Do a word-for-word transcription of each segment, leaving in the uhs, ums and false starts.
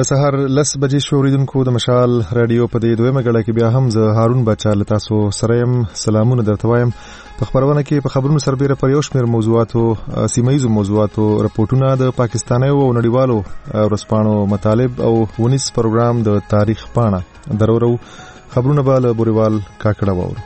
د سهار لس بجې شو. اوریدونکو د مشال رادیو په دې دویمه غړه کې بیا هم زه هارون بچا له تاسو سره یم. سلامونه درته وایم. په خبرونه کې په خبرونو سربېره پر یو شمېر موضوعاتو سیمه ییزو موضوعاتو رپورټونه د پاکستانیو او نړیوالو ورځپاڼو مطالب او ونیس پروګرام د تاریخ پاڼه درورو خبرونه به له بوریوال کاکړه واورو.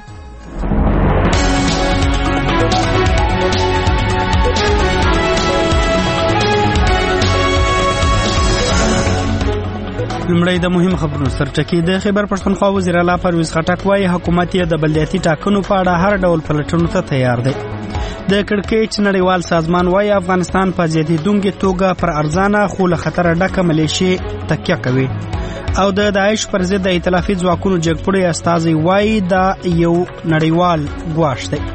لمړی د مهم خبرونو سرټکی. د خیبر پښتونخوا وزیر اعلی پرویز خټک وايي حکومت یې د بلدیاتي ټاکنو په اړه هر ډول پلټنو ته تیار دی. د کړکېچ نړیوال سازمان وايي افغانستان په زیاتېدونکې توګه پر ارزانه خو له خطره ډکه ملیشې تکیه کوي. او د داعش پر ضد د ائتلافي ځواکونو جګپړې استازي وايي دا یو نړیوال ګواښ دی.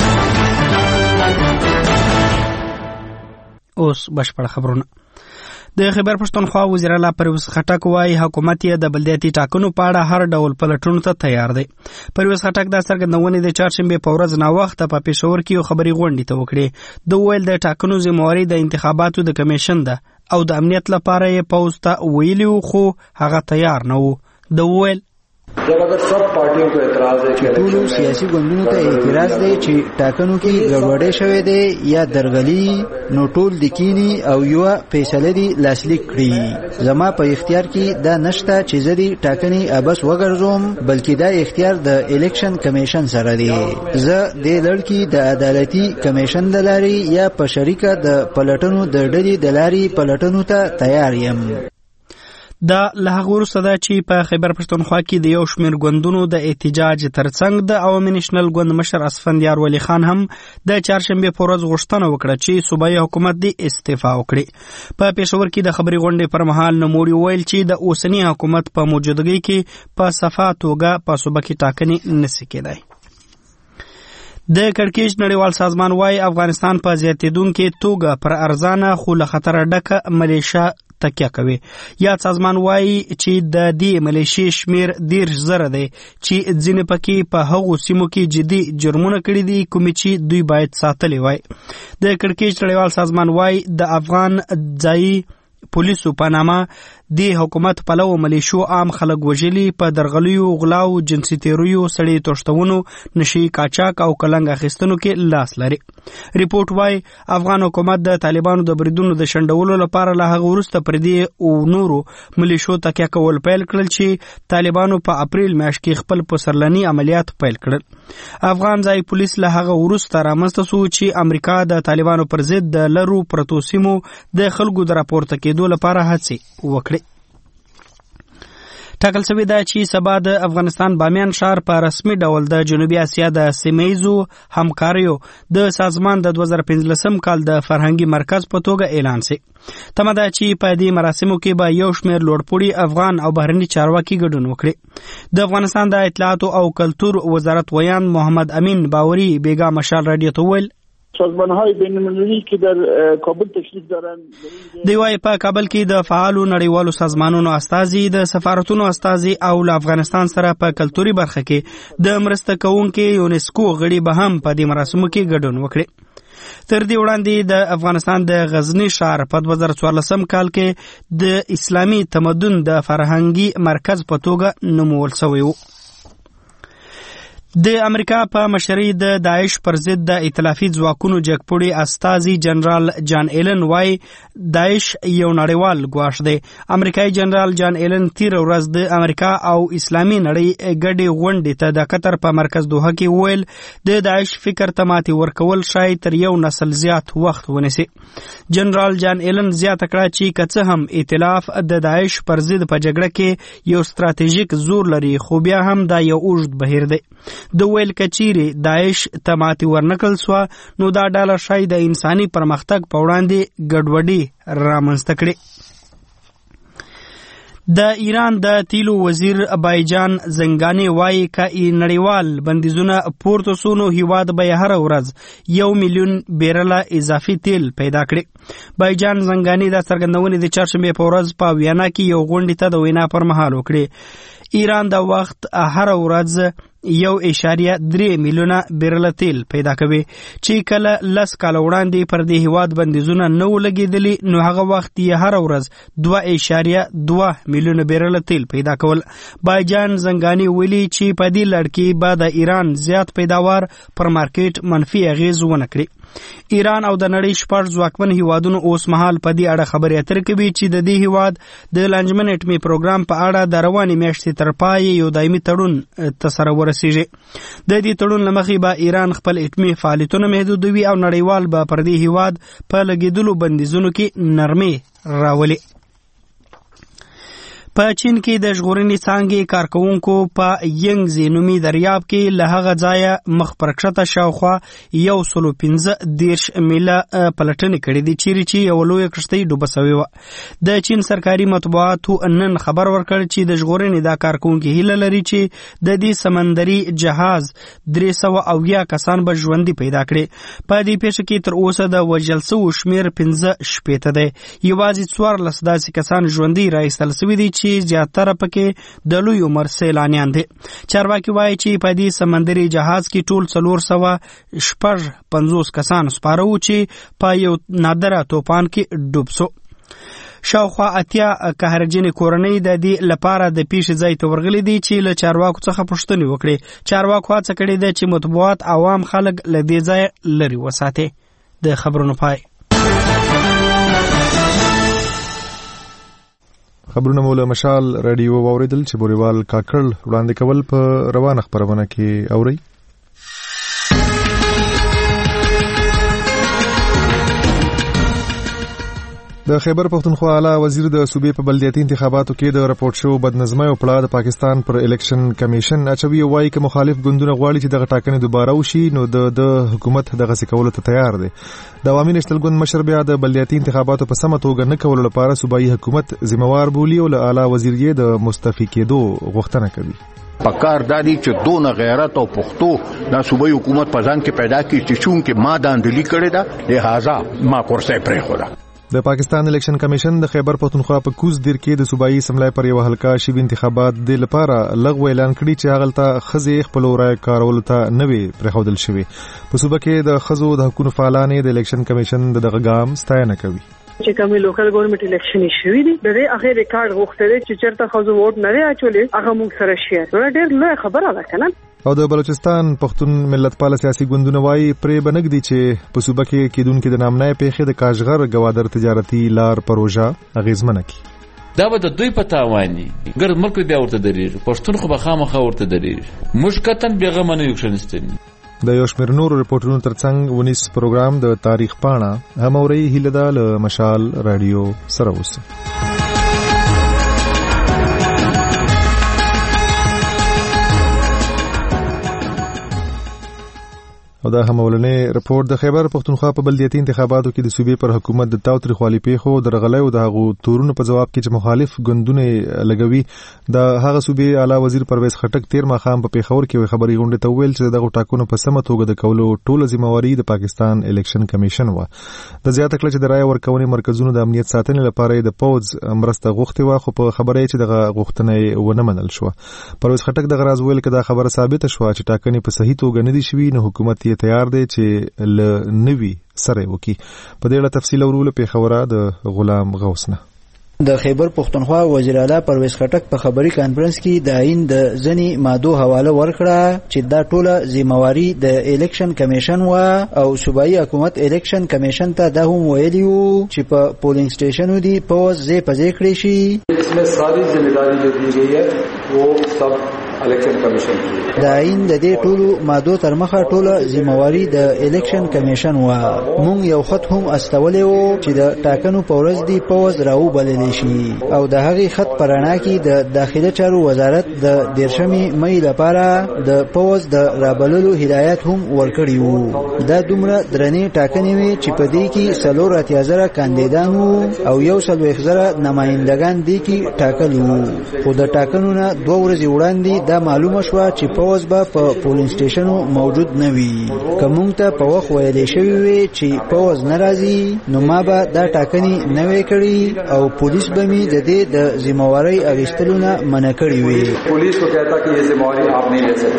اوس بشپړ خبرونه. د خیبر پښتونخوا وزیر اعلی پرویز خټک وايي حکومت یې د بلدیاتي ټاکنو په اړه هر ډول پلټنو ته تیار دی. پرویز خټک د څرګندونې د چهارشنبې په ورځ ناوخته په پېښور کې یو خبري غونډې ته وکړې. د ویل د ټاکنو ذمہواري د انتخاباتو د کمیشن ده او د امنیت لپاره یې پوز ته ویلی خو هغه تیار نه وو. د ویل जब अगर सब पार्टियों को एतराज है कि ټولو سیاسي ګوندونو ته اعتراض دی چې ټاکنو کې ګډوډي شوې ده یا درغلي نو ټول د کینی او یو فیصله دی لاسلیک کړي. زما په اختیار کې دا نشته چې زه د ټاکنې ابس وګرځوم بلکې دا اختیار د الیکشن کمیشن سره دی. زه د لړکی د عدالتي کمیشن د لاري یا په شریکه د پلټنو د ډلې د لاري پلټنو ته تیار یم. دا له هغه وروسته ده چې په خیبر پښتونخوا کې د یو شمېر ګوندونو د احتجاج ترڅنګ د عوامي نېشنل ګوند مشر اسفندیار ولی خان هم د چهارشنبې په ورځ غوښتنه وکړه چې صوبایي حکومت دې استعفا وکړي. په پېښور کې د خبري غونډې پر مهال نوموړي ویل چې د اوسني حکومت په موجودګۍ کې په صفا توګه په صوبه کې ټاکنې نشي کېدای. د کړکېچ نړیوال سازمان وايي افغانستان په زیاتېدونکې توګه پر ارزانه خو له خطره ډکه ملیشه تکیه کوي. یا سازمان وايي چې د دې ملیشې شمیر ډیر زره دی چې ځینې پکې په هغو سیمو کې جدي جرمونه کړي دي کومې چې دوی باید ساتلي وای. د کړکېچ نړیوال سازمان وايي د افغان ځایي پولیسو په نامه د حکومت پلو ملیشو عام خلک وژلي، په درغلیو، غلاو، جنسي تیریو، سړي توشتونو، نشي قاچاق او کلنګ اخیستنو کې لاس لري. ریپورت وايي افغان حکومت د طالبانو د بریدونو د شنډولو لپاره له هغه وروسته پر دې او نورو ملیشو تکیه کول پیل کړل چې طالبانو په اپریل میاشت کې خپل پسرلني عملیات پیل کړل. افغان ځای پولیس له هغه وروسته رامنځته شو چې امریکا د طالبانو پر ضد د لرو پرتو سیمو د خلکو د راپورته کېدو لپاره هڅې وکړي. ټاکل شوې ده چې سبا د افغانستان بامیان ښار په رسمي ډول د جنوبي اسیا د سیمه‌ییزو همکاریو د سازمان د دوه زره پنځلسم کال د فرهنګي مرکز په توګه اعلان شي. تمه ده چې په دې مراسمو کې به یو شمېر لوړپوړي افغان او بهرني چارواکي ګډون وکړي. د افغانستان د اطلاعاتو او کلتور وزارت ویان محمد امین باوري بیگا مشال رادیو ته ویل سازمان‌های بین‌المللی که در کابل تشریف دارند. دی وايي په کابل کې د فعالو نړیوالو سازمانونو استازي، د سفارتونو استازي او له افغانستان سره په کلتوري برخه کې د مرسته کوونکي یونسکو غړي به هم په دې مراسمو کې ګډون وکړي. تر دې وړاندې د افغانستان د غزنی ښار په دوه زره څوارلسم کال کې د اسلامي تمدن د فرهنګي مرکز په توګه نومول شوی و. د امریکا په مشرۍ د داعش پر ضد د ائتلافي ځواکونو جګپوړي استازي جنرال جان ایلن وايي داعش یو نړیوال ګواښ دی. امریکایي جنرال جان ایلن تیر ورځ د امریکا او اسلامي نړۍ ګډې غونډې ته د قطر په مرکز دوحه کې ویل د داعش فکر ته ماتې ورکول شاید تر یو نسل زیات وخت ونیسي. جنرال جان ایلن زیاته کړه چې که څه هم ائتلاف د داعش پر ضد په جګړه کې یو ستراتیژیک زور لري خو بیا هم دا یو اوږد بهیر دی. د ویل کچيري داعش ته ماتې ورنکل سو نو دا ډاله شاید د انساني پرمختګ په وړاندې ګډوډي رامنځته کړي. د ایران د تیلو وزیر بایجان زنګانی وايي که نړیوال بندیزونه پورته سو نو هیواد به هر ورځ یو میلیون بیرله اضافي تیل پیدا کړي. بایجان زنګانی د څرګندونې د چهارشنبې په ورځ په ویانا کې یو غونډې ته د وینا پر مهال وکړي. ایران د وخت هر ورځ یو اشاریه درې میلیونه بیرله تیل پیدا کوي چې کله لس کاله وړاندې پر دې هیواد بندیزونه نه و لګېدلي نو هغه وخت یې هره ورځ دوه اشاریه دوه میلیونه بیرله تیل پیدا کول. بایجان زنګاني ویلي چې په دې لړ کې به د ایران زیات پیداوار پر مارکیټ منفي اغیز ونه کړي. ایران او د نړۍ شپږ ځواکمن هیوادونو اوس مهال په دې اړه خبرې اترې کوي چې د دې هیواد د لانجمن اټمي پروګرام په اړه د روانې میاشتې تر پای یو دایمي تړون ته سره ورسیږي. د دې تړون له مخې به ایران خپل اټمي فعالیتونه محدودوي او نړیوال به پر دې هیواد په لګېدلو بندیزونو کې نرمي راولي. په چین کې د ژغورنې څانګې کارکوونکو په ینګزي نومي دریاب کې له هغه ځایه مخ پر کښته شاوخوا یو سلو پنځه دېرش میله پلټنې کړې دي چیرې چې یوه لویه کښتۍ ډوبه سوې وه. د چین سرکاري مطبوعاتو نن خبر ورکړ چې د ژغورنې دا کارکوونکي هیله لري چې د دې سمندري جهاز درې سوه اویا کسان به ژوندي پیدا کړي. په دې پیښه کې تر اوسه د وژل سوو شمېر پنځه شپېته دی. یوازې څوارلس داسې کسان ژوندي راایستل سوي دي چې زیاتره پکې د لوی عمر سیلانیان دي. چارواکي وایي چې په دې سمندري جهاز کې ټول څلور سوه شپږ پنځوس کسان سپاره وو چې په یو نادره توپان کې ډوب سو. شاوخوا اتیا قهرجنې کورنۍ د دې لپاره د پیښې ځای ته ورغلي دي چې له چارواکو څخه پوښتنې وکړي. چارواکو هڅه کړې ده چې مطبوعات عوام خلک له دې ځایه لرې وساتي. د خبرونو پای. خبرونه مو له مشال رادیو واوریدل چې بوریوال کاکړ وړاندې کول په روانه خبرونه کې اوري. د خیبر پختونخوا اعلی وزیر د صوبې په بلدیاتي انتخاباتو کې د راپورټ شو بدنظمۍ او پړه د پاکستان پر الیکشن کمیشن اچوي او وايي چې مخالف ګوندونه غواړي چې دغه ټاکنې دوباره وشي نو د د حکومت دغه سکولو ته تیار دی. د عوامي نشتل ګوند مشر بیا د بلدیاتي انتخاباتو په سمه توګه نه کولو لپاره صوبایي حکومت ذمہوار بولی او له اعلی وزیر یې د مستعفي کېدو غوښتنه کوي. پکار دادی چې دونه غیرت او پښتو د صوبایي حکومت په ځان کې پیدا کی چې چون کې ما داندلی کړی دا لہذا ما کورسه پرې خورا. د پاکستان الیکشن کمیشن د خیبر پختونخوا په کوز دیر کې د صوبایي اسمبلی پر یو حلقه شیب انتخابات د لپاره لغوه اعلان کړي چې هغه ته خزې خپل رائے کارول ته نوي پرخودل شوی. په صوبه کې د خزو د حقوقو فعالانې د الیکشن کمیشن د دغه ګام ستاینه کوي. چې کومي لوکل ګورنمنت الیکشن شوی دی د دې هغه ریکارډ غوښتل چې چیرته خزو ووټ نه اچولې هغه موږ سره شیر ډېر لوی خبره ده کنه. او د بلوچستان پښتون ملت پال سیاسي ګوندونه وایي پرې بنګدي چې په صوبه کې کېدونکو د نامنای پیښې د کاشغر گوادر تجارتي لار پروژه اغیزمنه کی. دا به د دوی په تاوان دي ګرد ملک بیا ورته درېږي پښتون خو به خامخا ورته درېږي مشکتن بیغمه نه یو کښنستنی. د یو شمېر نورو رپورټونو ترڅنګ ونیس پروګرام د تاریخ پاڼه هم اوري هیله ده له مشال رادیو سره اوسه. او دا هم ولنې رپورت د خیبر پختونخوا په بلدیاتي انتخاباتو کې د صوبې پر حکومت د تاوتریخوالي پیښو د رغلۍ او د هغو تورونو په جواب کې چې مخالف ګوندونه لګوي د هغه صوبې اعلی وزیر پرویز خټک تیر ماښام په پیښور کې خبري غونډه ته ویل چې دغه ټاکنو په سمه توګه د کولو ټوله ذمہواری د پاکستان الیکشن کمیشن و. د زیاته کله چې د رائے ورکونې مرکزونو د امنیت ساتنې لپاره د پوز مرسته غوښتي و خو په خبره چې دغه غوښتنه ونه منل شو. پرویز خټک دغه راز ویل چې دا خبره ثابت شوه چې ټاکنې په صحیح توګه نه دي شوي نو حکومت تیار دی چې ل نوي سره وکي. په دې اړه تفصیل اورول په خبره د غلام غوسنه. د خیبر پختونخوا وزیر اعلی پرویز خټک په خبري کانفرنس کې د عین د ځنی مادو حواله ورکړه چې دا ټوله ذمہواری د الیکشن کمیشن و او صوبایي حکومت الیکشن کمیشن ته دا هم ویلیو چې په پولینګ سټیشنو دی پوز زی پځې کړی شي. इसमें सारी जिम्मेदारी जो दी गई है वो सब الیکشن کمیشن کی. د عین د دې ټولو مادو تر مخه ټوله ذمہواری د الیکشن کمیشن و. مونږ یو خط هم استولې وو چې د ټاکنو په ورځ دی پوز راو بللی شي او د هغې خط پرانا کې د داخله چارو وزارت د دیرشمې مئی لپاره د پوز د رابللو هدایت هم ورکړی وو. دا دومره درنې ټاکنې وې چې په دې کې څلور اتیا زره کاندیدان وو او یو څلوېښت زره نمایندګان دې کې ټاکل وو. خو د ټاکنو نه دوه ورځې وړاندې دا معلومه شوه چې پوز به په پولینګ سټیشنو موجود نه وي. که موږ ته په وخت ویلې شوي وي چې پوز نه راځي نو ما به دا ټاکنې نه وې کړي او پولیس به مې د دې د ذمہوارۍ اخیستلو نه منع کړي وي. پولیس کو کہتا کہ یہ ذمہواری آپ نہیں لے سکتے.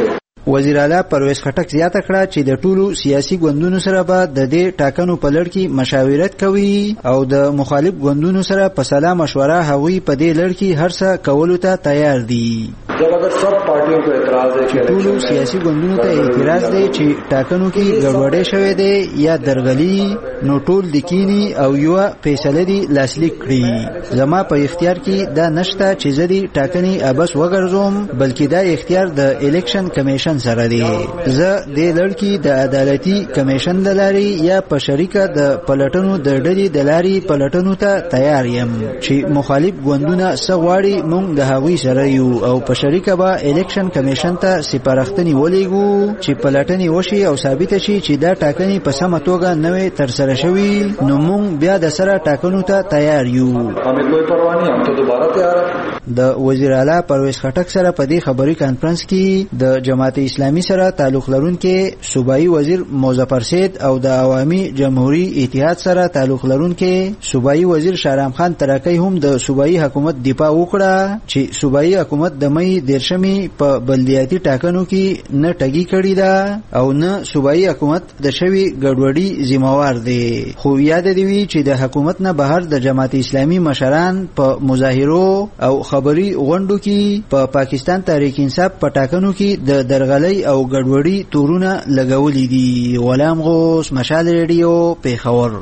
وزیر اعلی پرویز خټک زیاته کړه چې د ټولو سیاسي ګوندونو سره به د دې ټاکنو په لړ کې مشاورت کوي او د مخالف ګوندونو سره په سلا مشوره هغوی په دې لړ کې هر څه کولو ته تیار دي. जब अगर सब पार्टियों को एतराज है कि ټولو سیاسي ګوندونو ته اعتراض دی چې ټاکنو کې ګډوډي شوې ده یا درغلي نو ټول د کینی او یو فیصله دی لاسلیک کړي. زما په اختیار کې دا نشته چې زدي ټاکنې ابس وګرځوم بلکې دا اختیار د الیکشن کمیشن سره دی. زه د لړکی د عدالتي کمیشن د لاري یا په شریکه د پلټنو د ډلې د لاري پلټنو ته تیار یم چې مخالف ګوندونه سغواړي مونږ د هغوی سره یو او په شریکه به الیکشن کمیشن ته سپارښتنې ولېږو چې پلټنې وشي او ثابت شي چې دا ټاکنې په سمه توګه نوې ترسره شوي نو مونږ بیا د سره ټاکنو ته تیار یو. हमें कोई परवाह नहीं, हम तो दोबारा तैयार हैं. د وزیر اعلی پرویز خټک سره په دې خبري کانفرنس کې د جماعت اسلامي سره تعلق لرونکي صوبایي وزیر مظفر سید او د عوامي جمهوریت اتحاد سره تعلق لرونکي صوبایي وزیر شهرام خان ترکی هم د صوبایي حکومت دفاع وکړه چې صوبایي حکومت د مې دیرشمي په بلدیاتي ټاکنو کې نه ټګي کړی دا او نه صوبایي حکومت د شوی ګډوډي ذمہوار دی. خو یاد دی وی چې د حکومت نه بهر د جماعت اسلامي مشران په مظاهرو او خبري غونډو کې په پا پاکستان تحریک انصاف په ټاکنو کې د درغلي او ګډوډي تورونه لګولې دي. غلام غوث، مشال ریډیو، پیښور.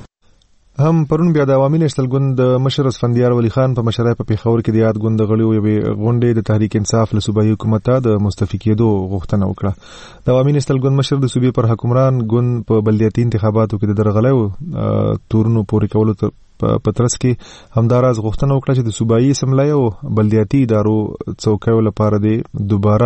هم پرون بیا د عوامي نېشنل ګوند د مشر اسفندیار ولی خان په مشرۍ په پیښور کې د یاد ګوند غړیو یوې غونډې د تحریک انصاف له صوبایي حکومت ته د مستعفي کېدو غوښتنه وکړه. د عوامي نېشنل ګوند مشر د صوبې پر حکمران ګوند په بلدیاتي انتخاباتو کې د درغلیو تورونو پورې کولو ته په ترڅ کې همداراز غوښتنه وکړه چې د صوبایي اسمبلی او بلدیاتي ادارو څوکیو لپاره د دوباره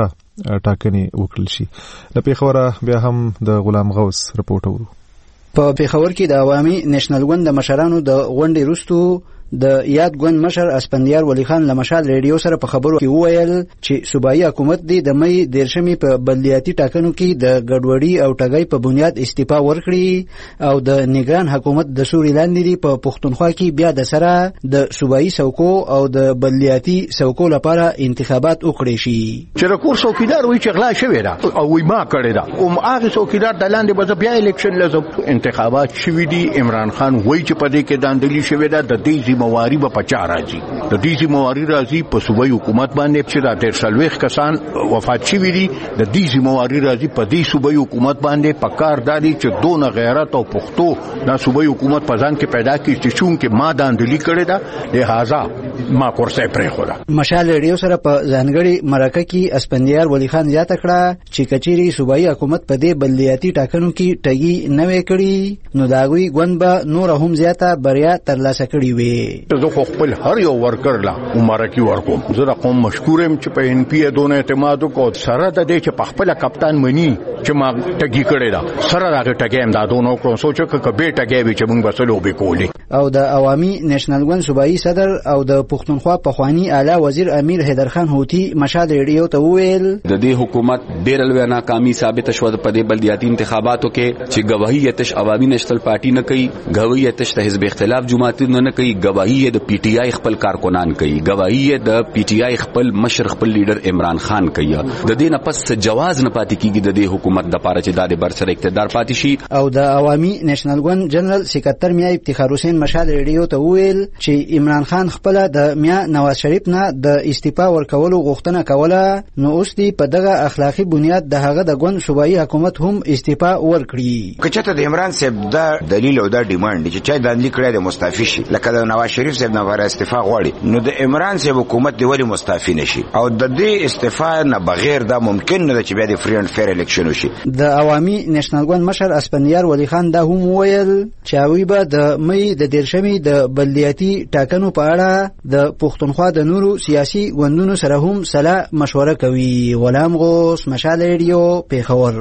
ټاکنې وکړل شي. له پیښوره بیا هم د غلام غوث رپورټ اورو. په پیښور کې د عوامي نېشنل ګوند د مشرانو د غونډې وروستو د یاد ګوند مشر اسفندیار ولی خان له مشال ریډیو سره په خبرو کې وویل چې صوبایي حکومت دی د مې دیرشمي په بلدیاتي ټاکنو کې د ګډوډي او ټګۍ په بنیاد استعفا ورکړي او د نگران حکومت د سوري لاندې په پښتونخوا کې بیا د سره د صوبایي څوکو او د بلدیاتي څوکو لپاره انتخابات وکړي شي. چې رکور څوکیدار وي چې غلا شوی دا او وي ما کړی دا او هغه څوکیدار د لاندې به بیا الیکشن لازم انتخابات شوی دي. عمران خان وایي چې په دې کې داندلی شوی دا د دې مواری به پچا راځي د دې مواری راځي په صوبایي حکومت باندې چې دا ډېر سلويخ کسان وفات شوي دي. د دې مواری راځي په دې صوبایي حکومت باندې پکار دادي چې دونه غیرت او پښتو دا صوبایي حکومت په ځان کې پیدا کړي چې چون کې ما داندلی کړي دا لہذا ما کورسه پرې خورا. مشال ریډیو سره په ځانګړي مرکه کې اسفندیار ولی خان زیاته کړه چې کچيري صوبایي حکومت په دې بلدیاتي ټاکنو کې ټګي نه وې کړي نو داغوي ګوند به نور هم زیاته بریا ترلاسه کړي وي. زه خو خپل هر یو ورکر لا مبارکي ورکوم. زه د قوم مشکورم چې په ان پی دونه اعتماد وکړ سره د دې چې په خپل کپتان مني چې ما ټګي کړی دا سره راغی ټګي امدادونه کوم سوچ ک به ټګي وي چې موږ بسلو به کولی. او د عوامي نېشنل ګوند صوبایي صدر او د پښتونخوا پخوانی اعلی وزیر امیر حیدر خان هوتی مشال ریډیو ته وویل د دې حکومت ډېر لوی ناکامي ثابت شوه په دې بلدیاتي انتخاباتو کې چې گواهی تش عوامي نېشنل پارټي نه کوي، گواهی تش ته حزب اختلاف جماعتونه نه کوي، گواهی د پی ټی آی خپل کارکنان کوي، گواهی د پی ټی آی خپل مشر خپل لیډر عمران خان کوي. د دې نه پس جواز نه پاتې کیږي د دې حکومت د پاره چې د بر سره اقتدار پاتې شي. او د عوامي نېشنل ګوند جنرال سکرټر میا افتخار حسین مشال ریډیو ته وویل چې عمران خان خپل د میا نواز شریف نه د استعفا ورکولو غوښتنه کوله نو اوس دی په دغه اخلاقی بنیاد د هغه د ګوند صوبایي حکومت هم استعفا ورکړي. کچته د عمران صاحب دا دلیل او دا ډیماند چې چا داندلی کړی د مستعفي شي لکه د نواز شریف صاحب نه ور استعفا غواړي نو د عمران صاحب حکومت دی ولی مستعفي نشي او د دې استعفا نه بغیر دا ممکن نه چې بیا د فری اند فیر الیکشن وشي. د عوامي نېشنل ګوند مشر اسفندیار ولی خان دا هم ویل چې اوی به د مې د دیرشمي د بلدیاتي ټاکنو په اړه د پښتونخوا د نورو سیاسي ګوندونو سره هم سلا مشوره کوي. غلام غوث، مشال ریډیو، پیښور.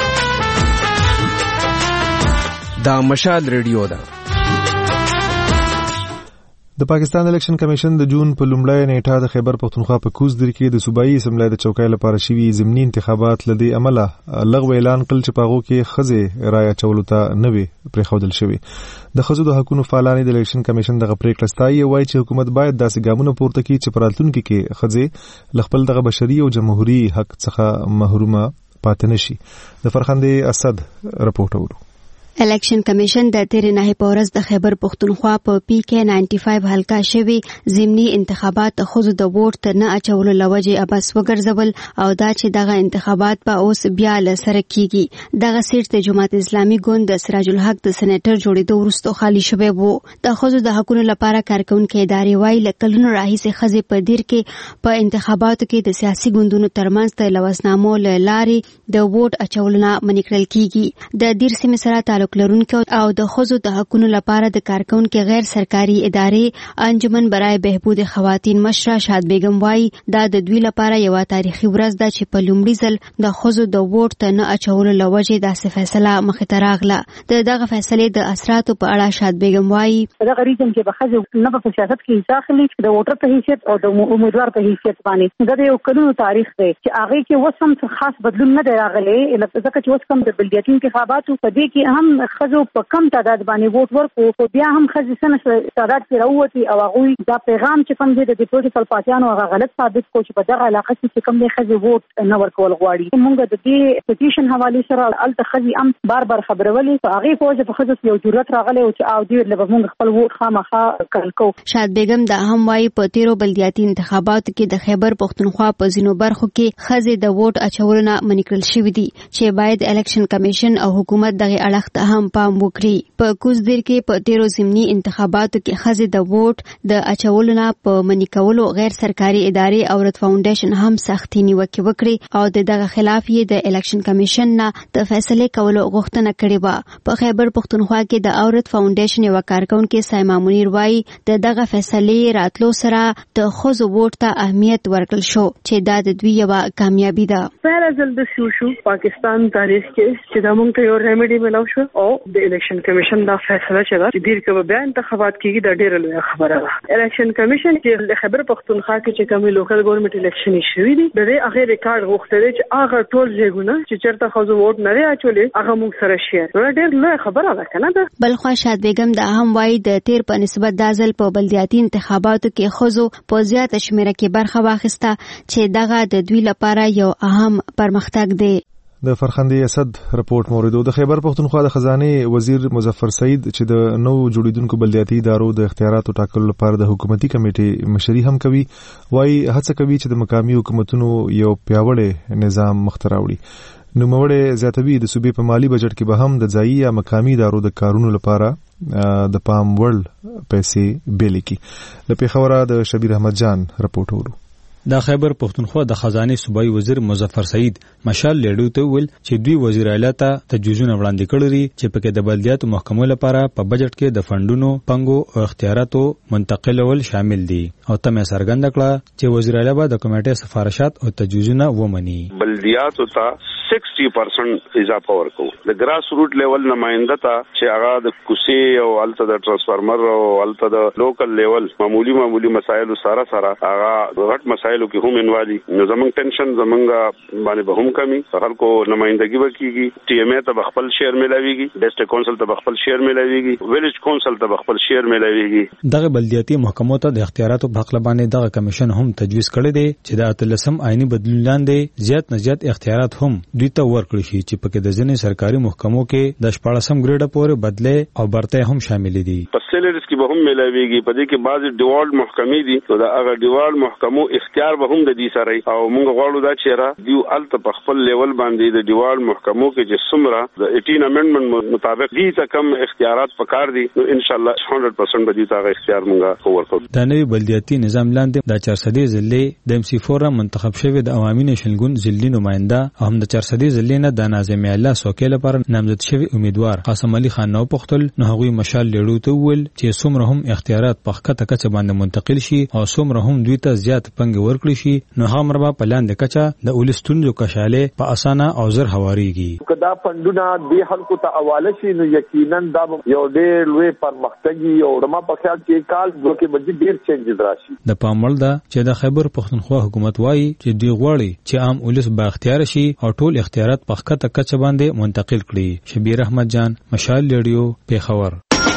دا مشال ریډیو ده. د پاکستان الیکشن کمیشن د جون په لومړۍ نیټه د خیبر پښتونخوا په کوزدر کې د صوبایي اسمبلی د چوکۍ لپاره شوي ضمني انتخابات لدی عمله لغوه اعلان کړل چې پاغو کې خزه رایه چولو ته نه وي پرېښودل شوی. د خزو د حقوقو فعالان د الیکشن کمیشن دغه پریکړه ستایي وایي چې حکومت باید داسې ګامونه پورته کړي چې پرالتون کې خزه لخپل دغه بشري او جمهوریت حق څخه محرومه پاتې نشي. د فرخندې اسد رپورټ اورو. الیکشن کمیشن د تیر نه په ورځ د خیبر پختونخوا په پی کې نود و پنځه حلقه شوی ضمني انتخابات د خود د ووټ ته نه اچولو لوجه ابس وګرځول او دا چې دغه انتخابات په اوس بیا لسره کیږي. دغه سیټ د جماعت اسلامي ګوند د سراج الحق د سېنیټر جوړېدو وروسته خالی شوی وو. د خود د حقوقو لپاره کارکونکو ادارې وايي لکلونو راهیسې خزې په دیر کې په انتخاباتو کې د سیاسي ګوندونو ترمنځ د لوسنامو لارې د ووټ اچولو نه منکړل کیږي. د دیر سیمې سره لرونکو او د خزو د حقوقو لپاره د کارکونکو غیر سرکاري ادارې انجمن برای بهبود خواتین مشره شاد بیگم وايي دا د دوی لپاره یو تاریخي ورځ ده چې په لومړي ځل د خزو د ووټ ته نه اچولو لوجه داسې فیصله مخې ته راغله. د دغه فیصلې د اثراتو په اړه شاد بیگم وايي دغه ریجن کې به خزو نه په سیاست کې داخلي د ووټر په حیثیت او د امیدوار په حیثیت باندې دا یو کلونو تاریخ دی چې هغه کې وسم څه خاص بدلون نه دی راغلی ځکه چې اوس کوم د بلدیاتي انتخاباتو په دې کې هم خزو په کم تعداد باندې ووټ ورکو خو بیا هم خزې سنه تعداد کې راووتي او هغه دا پیغام چې کوم دی د ډیپوټیکل پارټیانو هغه غلط ثابت کو چې په دغه علاقه کې کوم دی خزې ووټ نه ورکول غواړي. موږ د دې پټیشن حواله سره الته خزې هم بار بار خبرولې په هغه فوج په خزې یو ضرورت راغلی او چې او دې له موږ خپل ووټ خامخا کړل کو. شاد بیگم دا هم وايي په تیرو بلدیاتي انتخاباتو کې د خیبر پختونخوا په ځینو برخو کې خزې د ووټ اچولو نه منکړل شوې دي چې باید الیکشن کمیشن او حکومت دغه اړخ ته هم پام وکړي. په کوزدیر کې په تیرو ضمني انتخاباتو کې خزې د ووټ د اچولو نه په منې کولو غیر سرکاري ادارې اورت فاونډیشن هم سختي نیوکې وکړي او د دغه خلاف یې د الیکشن کمیشن نه د فیصلې کولو غوښتنه کړې وه. په خیبر پختونخوا کې د اورت فاونډیشن یو کارکونکو سایما منیر وايي د دغه فیصلې راتلو سره د خزو ووټ ته اهمیت ورکړل شو چې دا د دوی یو کامیابی ده. پهلا ځل د شو پاکستان تاریخ کې چې د مونږ ته یو ریمیډي ملو شو او د الیکشن کمیشن دا فیصله چې دا چې دیر کې بیا انتخابات کیږي دا ډیره لویه خبره ده. الیکشن کمیشن چې د خیبر پختونخوا کې چې کومي لوکل ګورنمنت الیکشن شوی دی د دې هغه ریکارډ غوښتل چې هغه ټول ځایونه چې چرته خزو ووټ نه اچولې هغه موږ سره شیر دا ډیره لویه خبره ده کنه ده. بل خو شاد بیگم دا هم وايي د تیر په نسبت د ځل په بلدیاتي انتخاباتو کې خزو په زیاته شمیره کې برخه واخیسته چې دغه د دوی لپاره یو اهم پرمختګ دی. د فرخندې اسد رپورټ موریدو. د خیبر پختونخوا د خزانه وزیر مظفر سعید چې د نو جوړیدونکو بلدیاتي ادارو د اختیاراتو ټاکلو لپاره د حکومتي کمیټې مشري هم کوي وايي هڅه کوي چې د مقامي حکومتونو یو پیاوړی نظام مختراوړي. نو موړې زیاتوي د صوبې په مالی بجټ کې به هم د ځایي یا مقامي ادارو د کارونو لپاره د پام وړ پیسې بیل کی. د پیښوره د شبیر احمد جان رپورټ ورو. د خیبر پختونخوا د خزانه صوبایي وزیر مظفر سعید مشال لیډو ته ویل چې دوی وزیر اعلی ته تجویزونه وړاندې کړی چې پکې د بلدیاتو محکمو لپاره په بجټ کې د فندونو پنګو او اختیاراتو منتقلول شامل دي او تم څرګنده کړه چې وزیر اعلی به د کمیټې سفارشات او تجویزونه ومني. بلدیاتو ته سکسٹی پرسنٹ اضافه ورکو. د ګراس روټ لیول نماینده ته چې هغه د کوسي او الته د ترانسفارمر او الته د لوکل لیول معمولی معمولی مسایل سره سره هغه غټ مسایلو کې هم انوالي. نو زمونږ ټینشن زمونږ باندې به هم کمی خلکو نمائندګي وکړي. ټي ایم ای ته خپل شیر ملاويږي، ډیسټریکټ کونسل ته خپل شیر ملاويږي، ویلیج کونسل ته خپل شیر ملاويږي. دغه بلدیاتي محکمو ته د اختیاراتو په حق باندې دغه کمیشن هم تجویز کړی دی چې د اتلسم آئینی بدلون لاندې زیات نه زیات اختیارات هم دوی ته ورکړي شي چې پکې د ځینې سرکاري محکمو کې د شپاړسم ګریډ پورې بدله او برته هم شامل دي. په سیلرز کې به هم ملاويږي. په دې کې بعضي ډیوالډ محکمې دي نو دا هغه ډیوالډ محکمو اختیار به هم د دې سره او موږ غواړو دا چې را دیو الته په خپل لیول باندې د ډیوالډ محکمو کې چې څومره د اټین امندمنت مطابق دي ته کم اختیارات پکار دي نو ان شاء الله صد درصد به دې تاغه اختیار موږ ورکړو. د نوي بلدیاتي نظام لاندې د چارصدي ضلع د ام سی فور منتخب شوی د عوامي نشنګون ضلع نماینده او هم د چارصدي ضلع نه د ناظم الله سوکې لپاره نامزد شوی امیدوار قاسم علي خان نو پختل نو هغوی مشال لیډو ته ویل چې څومره هم اختیارات په خکته کچه باندې منتقل شي او څومره هم دوی ته زیات پنګ ورکړي شي نو هغه مربا په لاندې کچه د ولستونو کشاله په اسانه او زر هواريږي. کدا فندونه د خلکو ته حواله شي نو یقینا دا یو ډېر لوی پرمختګي او دما په خیال کې کال دوکې بجې ډېر چینجز راشي. د پامول دا چې د خیبر پختونخوا حکومت وایي چې دوی غواړي چې عام ولس با اختیار شي او ټول اختیارات په خکته کچه باندې منتقل کړي. شبیر احمد جان مشال ریډیو پیښور.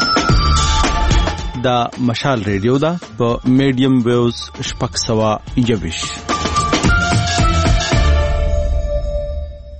دا مشال ریډیو دا په میډیم ویوز شپږ سوه یوویشت.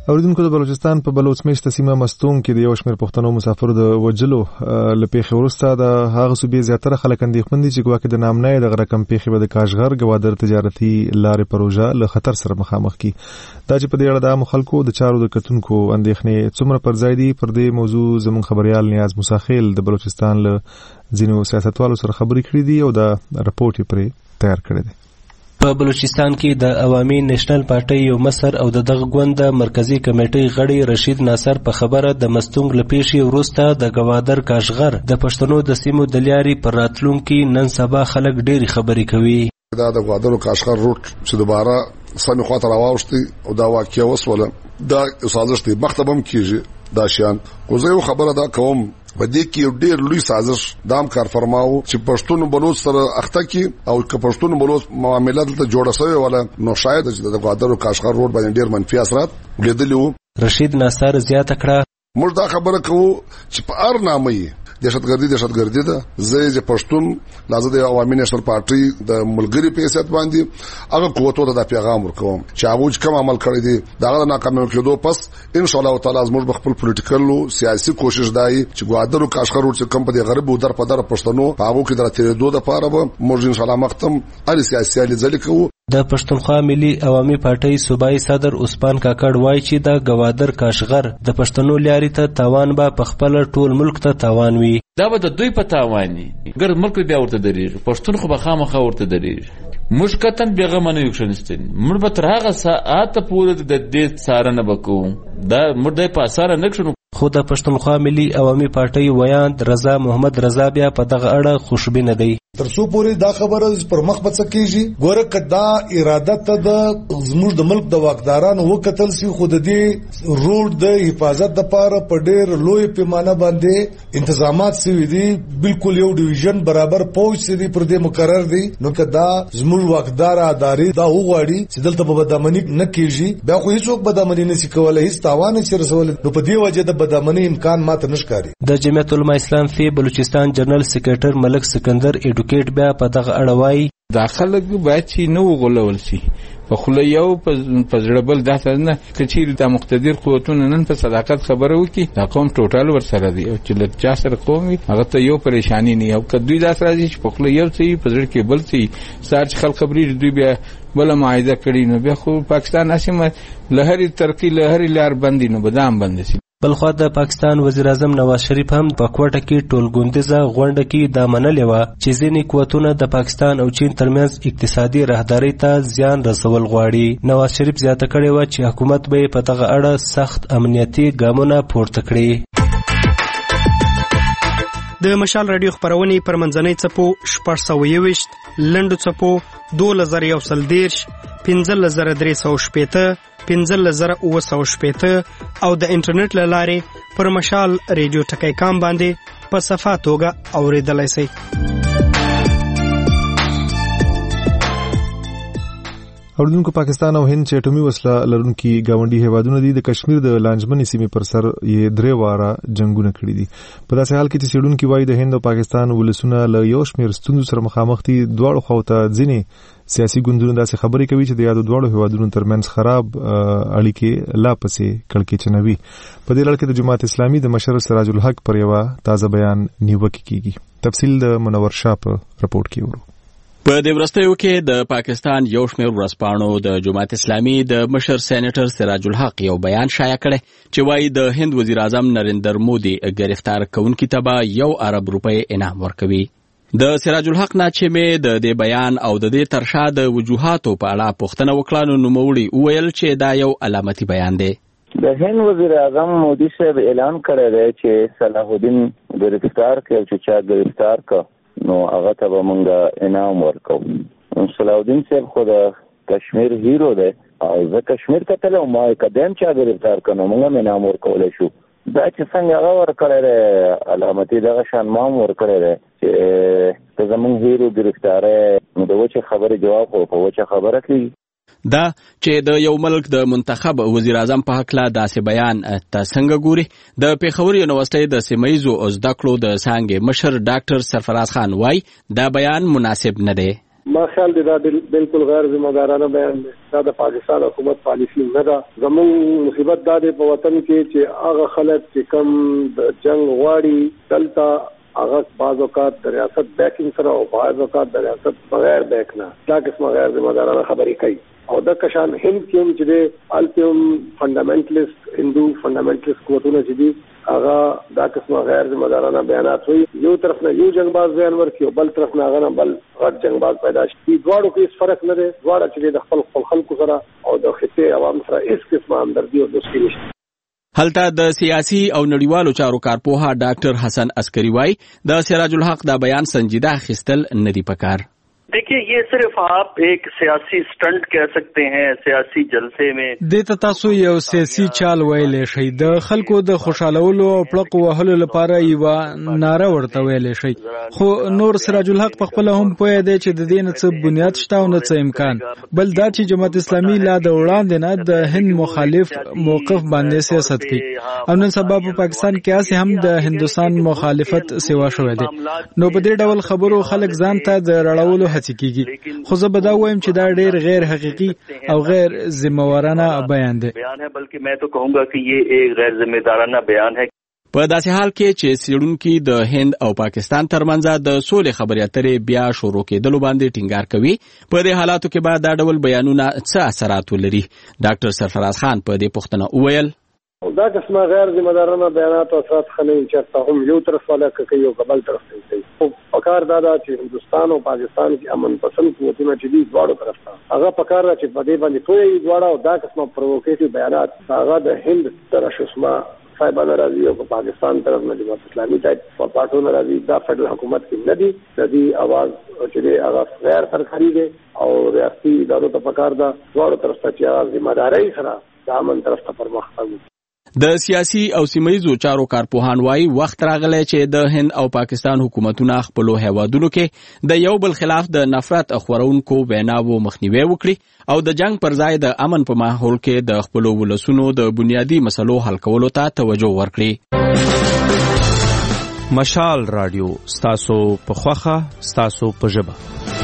اوریدونکو د بلوچستان په بلوچ میشته سیمه مستونګ کې د یو شمېر پښتنو مسافرو د وجلو له پیښې وروسته د هغه صوبې زیاتره خلک اندېښمن دي چې ګواکې د نامنۍ د رقم پیښې به د کاشغر ګوادر تجارتي لارې پروژه له خطر سره مخامخ کی. دا چې په دې اړه د عامو خلکو د چارو د کتونکو اندېښنې څومره پر ځای دي، پر دې موضوع زموږ خبريال نیاز موساخیل د بلوچستان له ځینو سیاستوالو سره خبرې کړې دي او دا رپورټ یې پرې تیار کړی دی. په بلوچستان کې د عوامي نېشنل پارټۍ یو مشر او د دغه ګوند مرکزی کمیټې غړي رشید ناصر په خبره د مستونګ له پیښې وروسته د ګوادر کاشغر د پښتنو د سیمو د لارې پر راتلونکي نن سبا خلک ډېرې خبرې کوي. دا د ګوادر کاشغر روټ چې دوباره سمې خواته راواوښتي او دا واقعیا وسوله، دا سازش دی مختبم کیږي دا شیان. خو زه یو خبره دا کوم، په دې کې یو ډېر لوی سازش دام کار فرماو چې پښتون بلوچ سره اخته کی او که پښتون بلوچ معاملات ته جوړه شوی ولا نو شاید چې د ګوادر کاشغر روډ باندې ډېر منفي اثرات لیدلی وو. رشید ناصر زیاته کړه موږ دا خبره کوو چې په هر نامه دهشتګردي دهشتګردي ده. زه چې پښتون لازم د عوامي نېشنل پارټي د ملګری په حیثیت باندې هغه قوتو ته د پیغام ورکوم چې هغه کوم عمل کړی دی دا د ناکامۍ کېدو پس ان شاء الله تعالی زموږ خپل پولیټیکل سیاسي کوشش دی چې ګوادر کاشغر ورڅ کم په غرب او در په در پښتنو هغه کې درته دوه د پاره به موږ ان شاء الله مختم ال سیاسي لیدل کوو. د پښتونخوا ملي عوامي پارټۍ صوبایي صدر عثمان کاکړ وایي چې د ګوادر کاشغر د پښتنو لارې ته تاوان به په خپل ټول ملک ته تاوان وي. دا به د دوی په تاوان وي، ګر ملک بیا ورته درېږي، پښتون خو به خامخا ورته درېږي. موږ کتن بېغمه نه یو کښېنستني، موږ به تر هغه ساعته پورې د دې څارنه به کوو، دا موږ دی په اساره نه کښېنو. خو د پښتونخوا ملي عوامي پارټۍ ویاند رضا محمد رضا بیا په دغه اړه خوشبینه دی. تر څو پورې دا خبره پر مخ بڅ کیږي، ګوره کدا اراده ته د زموږ د ملک د واکدارانو وکتل سي، خو د دې روډ د حفاظت لپاره په ډېر لوی پیمانه باندې تنظیمات سوي دي، بالکل یو ډیویژن برابر پوج سي پر دې مقرر دي. نو کدا زموږ واکدار ادارې دا وغواړي چې دلته په بدامنی نه کیږي، بیا خو هیڅوک بدامنی نه سي کولای، هیڅ تاوان نه رسول. نو په دې وجه د بدامنی امکان ماته نشکاري. د جمعیت العلماء اسلام فی بلوچستان جنرال سیکریټر ملک سکندر ایډوکیټ بیا په دغه اړه وایي دا خلک باید چې نه وغولول شي په خوله یو په زړه بل داسې نه که چیرې دا مقتدر قوتونه نن په صداقت خبره وکړي دا قوم ټوټال ورسره دی او چې له چا سره قوم وي هغه ته یو پریشاني نه او که دوی داسې راځي چې په خوله یو څه په زړه کې بل څه سار چې خلک خبرې دوی بیا بله معاهده کړي نو بیا خو پاکستان هسې له هرې ترقي له هرې لار بندي نو به دا هم بند شي. بلخوا د پاکستان وزیر اعظم نواز شریف هم په کوټه کې ټولګوندیزه غونډه کې دا منلې وه چې ځینې قوتونه د پاکستان او چین ترمنځ اقتصادي راهدارۍ ته زیان رسول غواړي. نواز شریف زیاته کړې وه چې حکومت به یې په دغه اړه سخت امنیتي ګامونه پورته کړي. د مشال رادیو خبرونې پر منځنۍ څپو شپږ سوه یوویشت، لنډو څپو دولس زره یو سل دېرش، پنځلس زره درې سوه شپېته، پنځلس زره اووه سوه شپېته او د انټرنیټ له لارې پر مشال ریډیو ټکی کام باندې په صفا توګه اورېدلی سئ. اوریدونکو پاکستان او هند چې اټومي وسله لرونکي ګاونډي هیوادونه دي د کشمیر د لانجمنې سیمې پر سر یې درې واره جنگونه کړي دي. په داسې حال کې چې څېړونکي وایي د هند او پاکستان ولسونه له یو شمېر ستونزو سره مخامخ دي، دواړو خواو ته ځینې سیاسي ګوندونه داسې خبرې کوي چې د یادو دواړو هیوادونو ترمنځ خراب اړیکې لا پسې کړکېچنوي. په دې لړ کې د جماعت اسلامي د مشر سراج الحق پر یوه تازه بیان نیوکې کیږي. تفصیل د منور شاه په رپورټ کې ورو. په دې وروستیو کې د پاکستان یو شمېر ورځپاڼو د جماعت اسلامي د مشر سېنیټر سراج الحق یو بیان شایع کړی چې وایي د هند وزیر اعظم نریندر مودي گرفتار کوونکي ته به یو ارب روپۍ انعام ورکوي. د سراج الحق نه چې مې د دې بیان او د دې ترشا د وجوهاتو په اړه پوښتنه وکړه نو نوموړي وویل چې دا یو علامتي بیان دی. د هند وزیر اعظم مودي صاحب اعلان کړی دی چې صلاح الدین گرفتار کړ چې چا گرفتار کړ نو هغه ته به مونږ انعام ورکو. صلاح الدین صاحب خو د کشمیر هیرو دی او زه کشمیر ته تللی وم، ما قدم چا گرفتار کړ نو مونږ هم انعام ورکولی شو. دا چې څنګه هغه ورکړی دی علامتي دغه شان ما هم ورکړی دی چې که زمونږ هیرو گرفتاری نو د وچې خبرې جواب خو په وچه خبره کېږي. دا چې د یو ملک د منتخب وزیر اعظم په هکله داسې بیان ته څنګه ګوري؟ د پېښور یونیورسټۍ د سیمه ییزو زده کړو د څانګې مشر ډاکټر سرفراز خان وایي دا بیان مناسب نه دی. ما خیال دی دا بالکل غیر ذمہ دارانه بیان دی. دا د پاکستان حکومت پالیسی نه ده. زموږ مصیبت دا دی په وطن کې چې هغه خلک چې کم د جنگ غواړي دلته هغه بعض اوقات د ریاست بیکینګ سره او بعض اوقات د ریاست بغیر بیک نه دا قسمه غیر ذمہ دارانه خبرې کوي. او د کشان هند کې هم چې د الټیم فندامنټلیست هندو فندامنټلیست قوتونه چې دي هغه دا قسمه غیر ذمہ دارانه بیانات وي. یو طرف نه یو جنگباز بیان ورکړي او بل طرف نه هغه نه بل غټ جنگباز پیدا شي. دواړو کې هیڅ فرق نه دی. دواړه چې د خپل خپل خلکو سره او د خطې عوام سره هیڅ قسمه همدردي او دوستي نشته. هلته د سیاسي او نړیوالو چارو کارپوها ډاکټر حسن عسکری وای د سراج الحق دا بیان سنجیده اخیستل ندی پکار. देखिए ये सिर्फ आप एक सियासी स्टंट कह सकते हैं सियासी जलसे में د تاسو یو سیاسي چال ویلې شي د خلکو د خوشالولو او پړق وهلو لپاره یو ناره ورته ویلې شي خو نور سراج الحق په خپل هم پوهه دی چې د دین څه بنیاد شته او نه څه امکان بل دا چې جماعت اسلامي لا د وړاندې نه د هند مخالف موقف باندې سیاست کوي او نن سبا په پاکستان کې اسې هم د هندستان مخالفت سیوا شوې ده. نو په دې ډول خبرو خلک ځان ته د رړولو کیږي خو زه به دا وایم چې دا ډېر غیر حقیقي او غیر ذمہوارانه بیان دی. بلکې میں تو کہوں گا کہ یہ ایک غیر ذمہ دارانه بیان ہے. په داسې حال کې چې څېړونکي د هند او پاکستان ترمنځ د سولې خبرې اترې بیا شروع کېدلو باندې ټینګار کوي په دې حالاتو کې به دا ډول بیانونه څه اثرات ولري. ډاکټر سرفراز خان په دې پوښتنه وویل دا قسمه غیر ذمہ دارانه بیانات او اثرات خلک چرته هم یو طرف والا کوي او بل طرف ته کوي. خو پکار دا دا چې هندستان او پاکستان کې امن پسند قوتونه چې دي دواړو طرف ته هغه پکار را چې په دې باندې توې دواړه او دا قسمه پرووکیټیو بیانات هغه د هند طرف شسمه صاحبانه راځي او په پاکستان طرف نه جماعت اسلامي ټایپ په پټونه راځي. دا فدرال حکومت کې نه دي د دې आवाज چې هغه غیر سرکاري دي او ریاستي ادارو ته پکار دا دواړو طرف ته چې ذمہ داري سره د امن طرف ته پرمختګ. د سیاسي او سیمایي چارو کارپوهان وایي وخت راغلی چې د هند او پاکستان حکومتونه خپلو هیوادونو کې د یو بل خلاف د نفرت خورونکو ویناوو مخنیوي وکړي او د جنگ پر ځای د امن په ماحول کې د خپلو ولسونو د بنیادی مسلو حل کولو ته توجه ورکړي. مشال رادیو ستاسو په خوخه ستاسو په ژبه.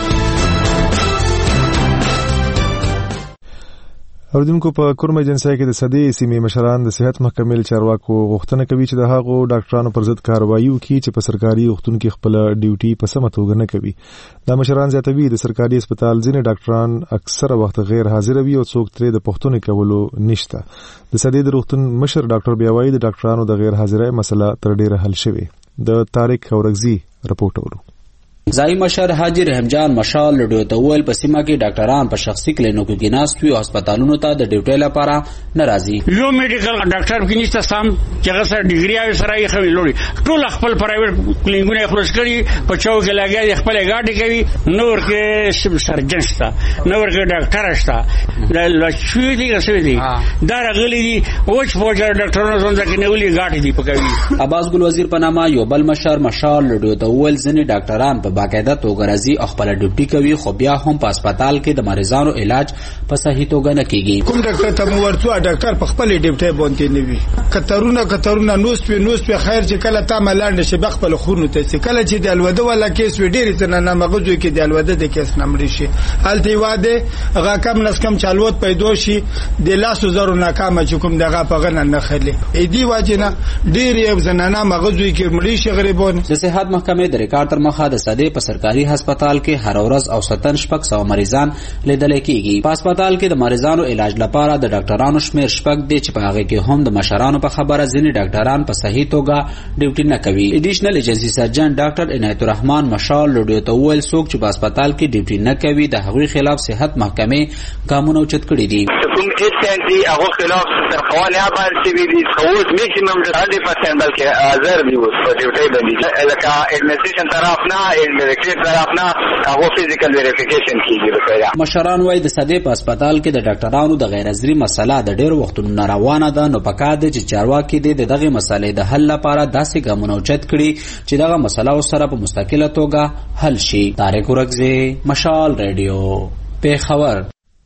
اوردونکو په کورمه جنسای کې د سدې سیمې مشران د صحت محکمې چارواکو غوښتنه کوي چې د هغو ډاکټرانو پر ضد کاروایی وکړي چې په سرکاري روغتون کې خپل ډیوټي په سمه توګه نه کوي. دا مشران زیاتوي د سرکاري هسپتال ځینې ډاکټران اکثره وخت غیر حاضر وي او څوک ترې د پښتنې کولو نشته. د سدې د روغتون مشر ډاکټر بیاوایی د ډاکټرانو د غیر حاضرۍ مسله تر ډیره حل شوې. د طارق اورغزي رپورټ اورو. ځای مشر حاجی رحمجان مشال لډو ته ویل په سیمه کې ډاکټران په شخصي کلینیکو کې ناست وي او هسپتالونو ته د ډیوټي لپاره ناراضي. یو میډیکل ډاکټر کې نشته سم چې هغه سره ډیګري او سره یې خوي لوري ټول خپل پرایویټ کلینیکونه خلاص کړي په چوک لګي خپل گاډي کوي نور کې سرجن شته نور کې ډاکټر شته د لښوی دي رسوي دي دا غلي دي اوچ فوجر ډاکټرونو څنګه کې نیولي گاډي دي پکوي. عباس ګل وزیر په نامه یو بل مشر مشال لډو ته ویل ځنې ډاکټران په باقاعده توګه راځي او خپل ډیوټي کوي خو بیا هم په هسپتال کې د مریضانو علاج په صحیح توګه نه کیږي. کوم ډاکټر ته مو ورته ډاکټر په خپل ډیوټي باندې نه وي کترونه کترونه نوس په نوس په خیر چې کله تا ملان نشي بخپل خونو ته چې کله چې د الوده ولا کیس وی ډیر څه نه مغزو کې د الوده د کیس نمرې شي الته واده هغه کم نس کم چالوت پیدا شي د لاسو زرو ناکامه چې کوم دغه په غنه نه خلي ای دی واجنه ډیر یو زنانه مغزو کې مړی شي غریبون. د صحت محکمې د ریکارډ تر مخه د سده په سرکاري هسپتال کې هر ورځ او ستن شپږ سو مریضان لیدل کېږي. په هسپتال کې د مریضانو علاج لپاره د ډاکټرانو شمیر شپږ دی چې په هغه کې هم د مشرانو په خبره ځینې ډاکټران په صحیح توګه ډیوټي نه کوي. ایډیشنل ایجنسی سرجن ډاکټر عنایت الرحمن مشال لډو ته ویل څوک چې په هسپتال کې ډیوټي نه کوي د هغوی خلاف صحت محکمې ګامونه اوچت کړي دي. کوم ایسنټي هغه خلاف تر قوانینو باندې چې ویلي خو میکسیمم د هندرد پرسنټ بلکې هزار دی په ډیوټي باندې لکه ایڈمنسټریشن طرف نه ایڈمنسټریټر طرف نه هغه فزیکل ویریفیکیشن کیږي. مشران وايي د سده په هسپتال کې د ډاکټرانو د غیر حاضرۍ مسله د ډېر وختونو ناروانه ده نو پکار دي چې چارواکي د دغه مسلې د حل لپاره داسې ګامونه اوچت کړي چې دغه مسله سره په مستقله توګه حل شي. طارق اورغزي مشال رادیو پیښور.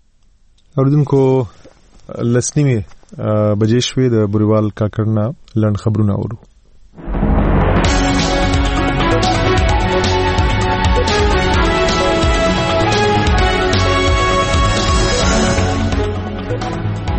اوردونکو لسنیمه بجې شوې د بریوال کاکړنا لړن خبرونه اورو.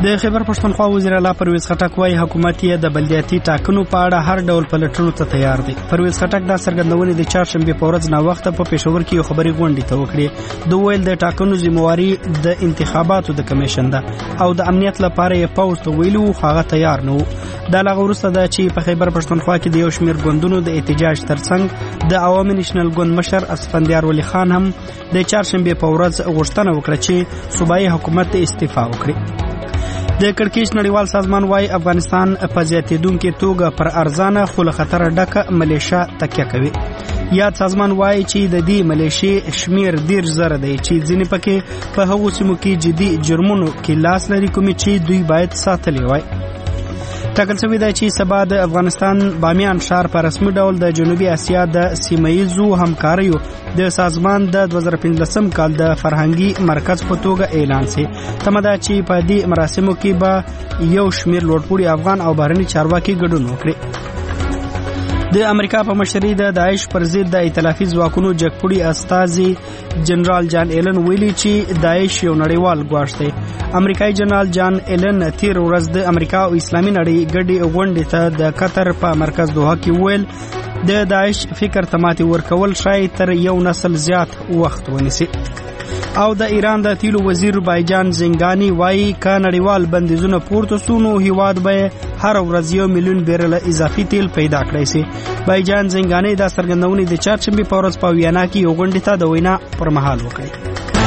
د خیبر پښتونخوا وزیر اعلی پرویز خټک وايي حکومت یې د بلدیاتي ټاکنو په اړه هر ډول پلټنو ته تیار دی. پرویز خټک دا څرګندونې د چهارشنبه په ورځ نا وخت په پېښور کې یو خبري غونډه ته وکړه. د ویل د ټاکنو ذمہواری د انتخاباتو د کمیشن ده او د امنیت لپاره یې پوز ته ویلو هغه تیار نه و. دا لغه وروسته ده چې په خیبر پښتونخوا کې د یو شمېر ګوندونو د احتجاج ترڅنګ د عوامي نېشنل ګوند مشر اسفندیار ولی خان هم د چهارشنبه په ورځ غوښتنه وکړه چې صوبایي حکومت استعفا وکړي. د کړکېچ نړیوال سازمان وايي افغانستان په زیاتېدونکې توګه پر ارزانه خو له خطره ډکه ملیشه تکیه کوي. یاد سازمان وايي چې د دې ملیشې شمیر ډېر زر دی چې ځینې پکې په هغو سیمو کې جدي جرمونو کې لاس لري کومې چې دوی باید ساتلي وای. ټاکل شوی دی چې سبا د افغانستان بامیان ښار په رسمي ډول د جنوبي اسیا د سیمه‌ییزو همکاریو د سازمان د دوه زره پنځلسم کال د فرهنګي مرکز په توګه اعلان شي. تمه ده چې په دې مراسمو کې به یو شمېر لوړپوړي افغان او بهرني چارواکي ګډون وکړي. د امریکا په مشرۍ د داعش پر ضد د ائتلافي ځواکونو جګپوړي استازي جنرال جان ایلن ویلي چې داعش یو نړیوال ګواښ دی. امریکایي جنرال جان ایلن تیر ورځ د امریکا او اسلامي نړۍ ګډې غونډې ته د قطر په مرکز دوحه کې ویل د داعش فکر ته ماتې ورکول شاید تر یو نسل زیات وخت ونیسي. او د ایران د تیلو وزیر بایجان زنګانی وایي که نړیوال بندیزونه پورته سو نو هیواد به هر ورځ یو میلیون بیرل اضافي تیل پیدا کړی شي. بایجان زنګانی دا څرګندونې د چهارشنبه په ورځ په ویانا کې یو غونډې ته د وینا پر مهال وکړې.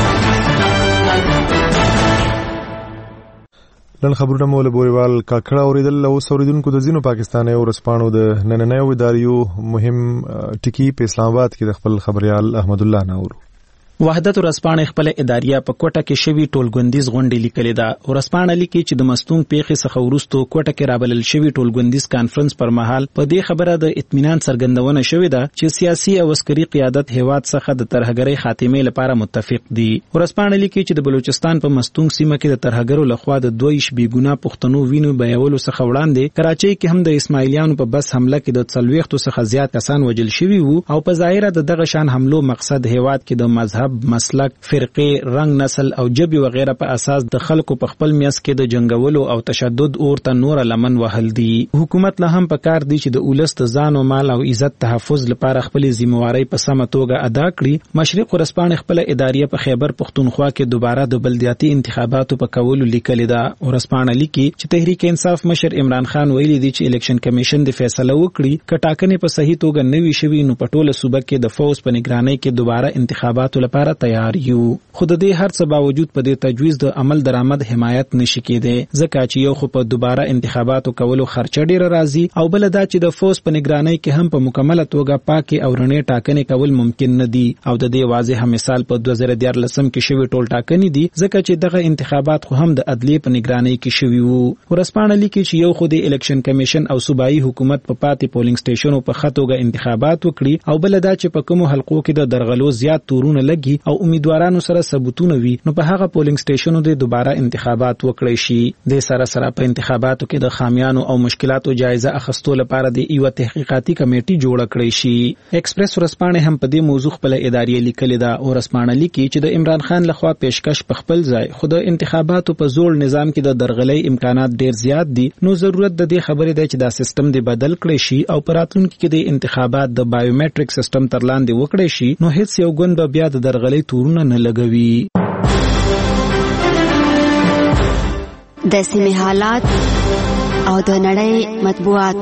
نن خبرونه مو له بوریوال کاکړه اوریدل او اوریدونکو د زینو پاکستاني او رسپانو د نننیو اداریو مهم ټکی په اسلام آباد کې د خپل خبريال احمد الله ناور وحدت ورسپانې خپل اداریه په کوټه کې شوی ټولګوندیز غونډې لیکلې ده. ورسپانې لیکي چې د مستونګ پیښې څخه وروسته کوټه کې رابلل شوی ټولګوندیز کانفرنس پر مهال په دې خبره د اطمینان څرګندونه شوې ده چې سیاسي او عسکري قیادت هیواد څخه د ترهګرۍ خاتمې لپاره متفق دي. ورسپانې لیکي چې د بلوچستان په مستونګ سیمه کې د ترهګرو لخوا د دویش بیګونه پښتنو وینو بیولو څخه وړاندې کراچۍ کې هم د اسماعیلیانو په بس حمله کې د څلوېښتو څخه زیات کسان وژل شوي وو او په ظاهره د دغه شان حملو مقصد هیواد کې د مذهب مسلک فرقې رنگ نسل او جبي وغیرہ په اساس د خلکو په خپل میاس کې د جنگولو او تشدد اورته نور لمن وهل دي. حکومت له هم پکار دي چې د اولست ځان او مال او عزت تحفظ لپاره خپل ذمہواری په سمه توګه ادا کړي. مشرق ورسپانې خپل اداریه په خیبر پښتونخوا کې دوباره د بلدیاتي انتخاباتو په کولو لیکل ده. ورسپانې لیکي چې تحریک انصاف مشر عمران خان ویلي دی چې الیکشن کمیشن د فیصله وکړي ک ټاکنې په صحیح توګه نوي شوي نو په ټوله صوبه کې د فوز په نگرانۍ کې دوباره انتخاباتو لپاره تیار یو. خو د دې هر څه باوجود په دې تجویز د عمل درآمد حمایت نشي کېدی ځکه چې یو خو په دوباره انتخاباتو کولو خرچه ډیره راځي او بل دا چې د فوز په نگرانۍ کې هم په مکمله توګه پاکي او رڼې ټاکنې کول ممکن نه دي. او د دې واضح مثال په دوه زره دیارلسم کې شوی ټول ټاکنې دي ځکه چې دغه انتخابات خو هم د عدلیې په نگرانۍ کې شوی وو. ورسپانې لیکي چې یو خو د الیکشن کمیشن او صوبایي حکومت په پاتې پولینګ سټیشنو په خطوګه انتخابات وکړي او بل دا چې په کومو حلقو کې د درغلو زیات تورونه لګي او امیدوارانو سره ثبوتونه وي نو په هغه پولینګ سټیشنونو د دوباره انتخابات وکړي شي. د سره سره په انتخاباتو کې د خامیانو او مشکلاتو جایزه اخیستو لپاره د یو تحقیقاتي کمیټي جوړ کړی شي. ایکسپریس ورسپانې هم په دې موضوع خپل ادارې لیکلې ده او ورسپانې لیکي چې د عمران خان لخوا پیشکش په خپل ځای خو د انتخاباتو په زوړ نظام کې د درغلۍ امکانات ډیر زیات دي نو ضرورت د دې خبرې ده چې دا سیستم د بدل کړي شي او په راتلونکي کې د انتخابات د بایومټریک سیستم تر لاندې وکړي شي نو هیڅ یو ګوند به بیا د درغلۍ تورونه نه لګوي. د سیمې حالات او د نړۍ مطبوعات.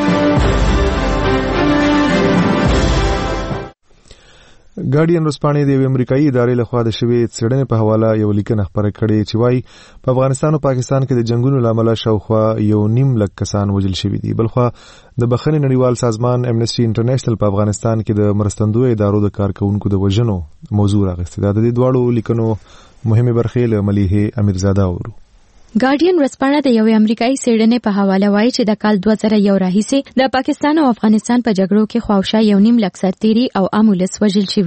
ګارډین ورسپانې د امریکایي ادارې لخوا د شوی څېړنې په حواله یو لیکنه خبره کړې چې وايي په افغانستان او پاکستان کې د جنگونو لامل شاوخوا یو نیم لک کسان وژل شوي دي. بلخوا د بخښنې نړیوال سازمان امنیسټي انټرنیشنل په افغانستان کې د مرستندوی ادارو د کارکونکو د وژنو موضوع راغستې ده. د دې دواړو لیکنو مهمه برخې له ملیحه امیرزاده اورو. ګارډین ورسپانه د یوې امریکایي څېړنې په حواله وایي چې د کال دوه زره یو راهیسې د پاکستان او افغانستان په جګړو کې خواوشا یو نیم لک سرتیري او عام ولس وژل شوي دي.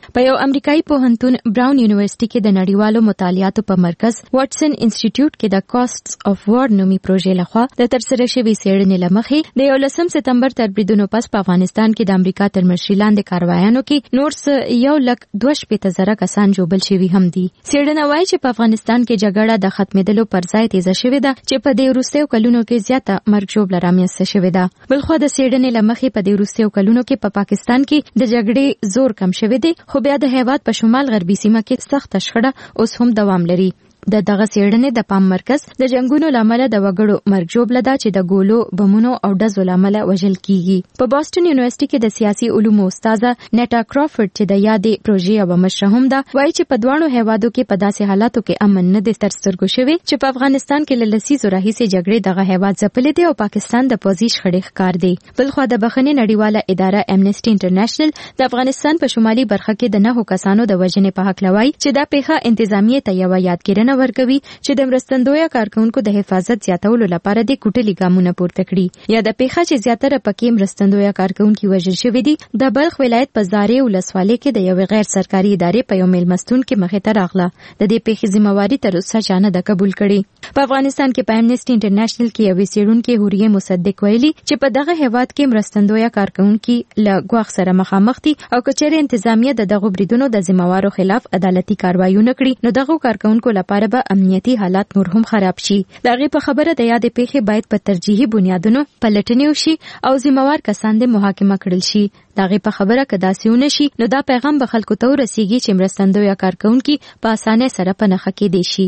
په یو امریکایي پوهنتون براون یونیورسيټي کې د نړیوالو مطالعاتو په مرکز واټسن انسټیټیوټ کې د کاستس اف وار نومي پروژې لخوا د ترسره شوې څېړنې لمخې د یولسم سپتمبر تر بریدونو پس په افغانستان کې د امریکا تر مشرۍ لاندې کاروایانو کې نور څه یو لک دوه شپېته زره کسان ژوبل شوي هم دي. څېړنه وایي چې په افغانستان کې جګړه د ختمېدلو پر ځای تیزه شوې ده چې په دې وروستیو کلونو کې زیاته مرګ ژوبله رامنځته شوې ده. بلخوا د څېړنې لمخې په دې وروستیو کلونو کې په پاکستان کې د جګړې زور کم شوی دی، خو بیا د هیواد په شمال غربي سیمه کې سخته شخړه اوس هم دوام لري. د دغه څېړنې د پام مرکز د جنگونو لامل د وګړو مرګ ژوبله ده چې د ګولو، بمونو او ډزو لامل وژل کیږي. په بوسټن یونیورسيټي کې د سیاسي علومو استاده نیټا کرافورډ چې د یادې پروژې یوه مشره هم ده، وایي چې په دواړو هیوادو کې په داسې حالاتو کې امن نه دی تر سترګو شوی چې په افغانستان کې له لسیزو راهیسې جګړې دغه هیواد ځپلې دی او پاکستان د پوځي شخړې ښکار دی. بلخوا د بخښنې نړیواله اداره امنیسټي انټرنیشنل د افغانستان په شمالي برخه کې د نهو کسانو د وژنې په هکله وایي چې دا پیښه انتظامیې ته یوه یادګیرنه ورکوي چې د مرستندویه کارکونکو د حفاظت زیاتولو لپاره د کوټلي ګامونه پورته کړي. یا د پیښه چې زیاتره پکې مرستندویه کارکونکي وژل شوي دي د بلخ ولایت په زارې ولسوالۍ کې د یوې غیر سرکاري ادارې په یو میلمستون کې مخې ته راغله. د دې پیښې ذمہواري تر اوسه چا نه ده قبول کړې. په افغانستان کې په امنیسټي انټرنیشنل کې یوې څېړونکې حوریې مصدق ویلي چې په دغه هیواد کې مرستندویه کارکونکي له ګواښ سره مخامخ دي او که چېرې انتظامیه د دغو بریدونو د ذمہوارو خلاف عدالتي کاروایي ونه کړي نو دغو کارکونکو لپاره به امنیتي حالات نور هم خراب شي. د هغې په خبره د یادې پیښې باید په ترجیحي بنیادونو پلټنې وشي او ذمہوار کسان د محاکمه کړل شي. د هغې په خبره که داسې ونه شي نو دا پیغام به خلکو ته ورسیږي چې مرستندویه کارکونکي په اسانۍ سره په نښه کېدی شي.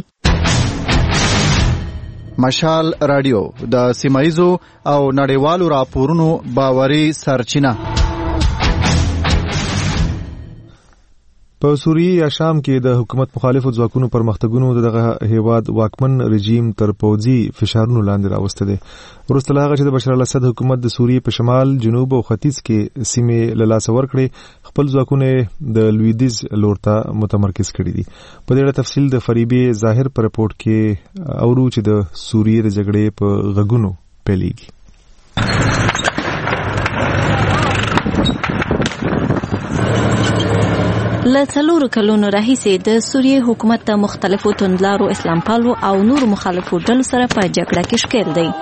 مشال رادیو د سیمایزو او نړیوالو راپورونو باوري سرچینه. په سوریه یا شام کې د حکومت مخالفو ځواکونو پرمختګونو دغه هیواد واکمن رژیم تر پوځي فشارونو لاندې راوسته دي. وروسته له هغه چې د بشار الاسد حکومت د سوریې په شمال، جنوب او ختیځ کې سیمې له لاسه ورکړې، خپل ځواکونه د لویدیځ لور ته متمرکز کړي دي. په دې اړه تفصیل د فریبې ظاهر په رپورټ کې اورو چې د سوریې د جګړې په غږونو پیلېږي. له څلورو کلونو راهیسې د سوریې حکومت ته مختلفو توندلارو اسلام پالو او نور مخالفو ډلو سره په جګړه کې ښکېل دی.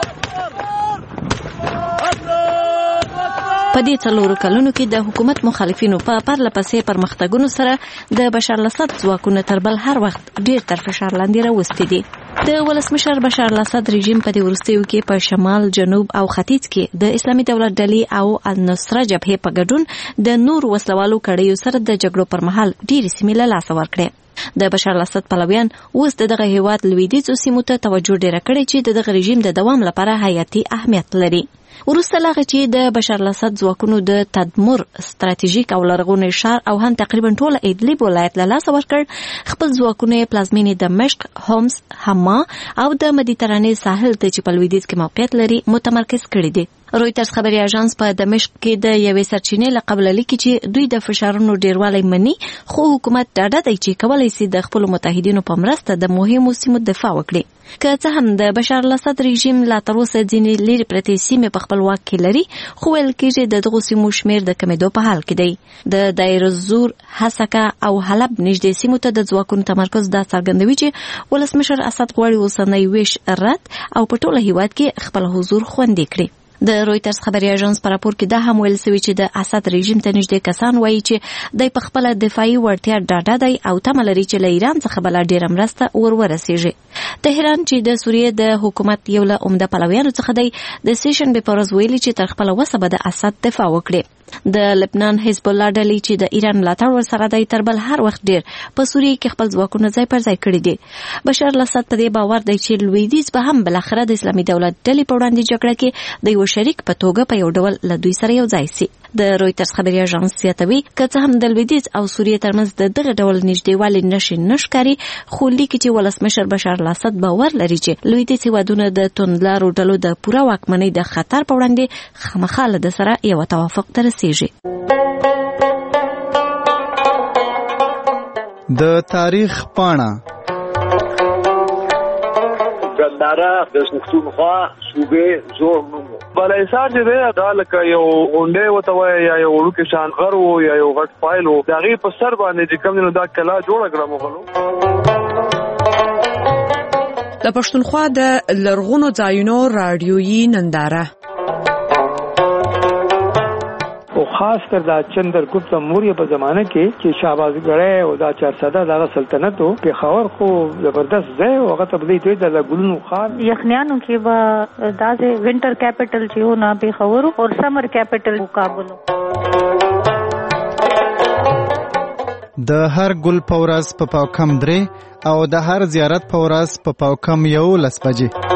په دې څلورو کلونو کې د حکومت مخالفینو په پرله پسې پرمختګونو سره د بشار الاسد ځواکونه تر بل هر وخت ډیر تر فشار لاندې راوستي دي. د ولسمشر بشار الاسد رژیم په دې وروستیو کې په شمال، جنوب او ختیځ کې د اسلامي دولت ډلې او النصره جبهې په ګډون د نور وسلوالو کړیو سره د جګړو پر مهال ډېرې سیمې له لاسه ورکړې. د بشار الاسد پلویان اوس د دغه هیواد لویدیځو سیمو ته توجه ډېره کړې چې د دغه رژیم د دوام لپاره حیاتي اهمیت لري. وروسته له هغه چې د بشار الاسد ځواکونو د تدمر ستراتیژیک او لرغونی ښار او هم تقریبا ټوله ادلب ولایت له لاسه ورکړ، خپل ځواکونه یې پلازمینې دمشق، هومس، حما او د مدیترانې ساحل ته چې په لویدیځ کې موقعیت لري متمرکز کړي دي. رویټرز خبري اژانس په دمشق کې د یوې سرچینې له قبله لیکي چې دوی د فشارونو ډیروالی مني، خو حکومت ډاډه دی چې کولی شي د خپلو متحدینو په مرسته د مهمو سیمو دفاع وکړي. که څه هم د بشار الاسد رژیم لا تر اوسه ځینې لیرې پرتې سیمې په خپل واک کې لري، خو ویل کېږي د دغو سیمو شمېر د کمېدو په حال کې دی. د دایر الزور، حسکه او حلب نږدې سیمو ته د ځواکونو تمرکز دا څرګندوي چې ولسمشر اسد غواړي اوسنی ویش رد او په ټوله هیواد کې خپل حضور خوندي کړي. د رویټرز خبري اژانس په راپور کې دا هم ویل شوی چې د اسد رژیم ته نږدې کسان وایي چې د خپل دفاعي وړتیا ډاډه دی او تمه لري چې له ایران څخه بل ډیره مرسته ور ورسیږي. تهران چې د سوریې د حکومت یو له عمده پلویانو څخه دی، د سیشن به پرز ویلي چې تر خپل وسه به د اسد دفاع وکړي. د لبنان حزب الله ډلې چې د ایران ملاتړ ورسره دی تر بل هر وخت ډیر په سوریې کې خپل ځواکونه ځای پر ځای کړي دي. بشار الاسد په دې باور دی چې لویدیځ به هم بلاخره د اسلامي دولت ډلې په وړاندې جګړه کې د یو شریک په توګه په یو ډول له دوی سره یو ځای سي. د رویټرز خبري اژانس زیاتوي که څه هم د لویدیځ او سوریې ترمنځ د دغه ډول نږدېوالی نشي نښکاري، خو لیکي چې ولسمشر بشار الاسد باور لري چې لویدیځ هیوادونه د توندلارو ډلو د پوره واکمنۍ د خطر په وړاندې خامخا له ده سره یو توافق ته رسیږي. د تاریخ پاڼه د ننداره د پښتونخوا صوبې زوړ نوم بلایسار چې دی دا لکه یو غونډې وته وایي یا یو وړوکی شان غر و یا یو غټ فایل و د هغې په سر باندې چې کوم دی نو دا کلا جوړه کړه مغلو. د پښتونخوا د لرغونو ځایونو راډیویي ننداره او خاص کر دا چندرګپت موریه په زمانه کې چې شهبازګړی او دا چارسده دغه سلطنت او پېښور خو زبردست ځای او هغه ته بدلی دوی د ګلونو خار یخنیانو کې به دا د وینټر کیپټل چې و نه پېښور او سمر کیپټل کابل. د هر ګل په ورځ په پاو کم درې او د هر زیارت په ورځ په پاو کم یو لس بجې.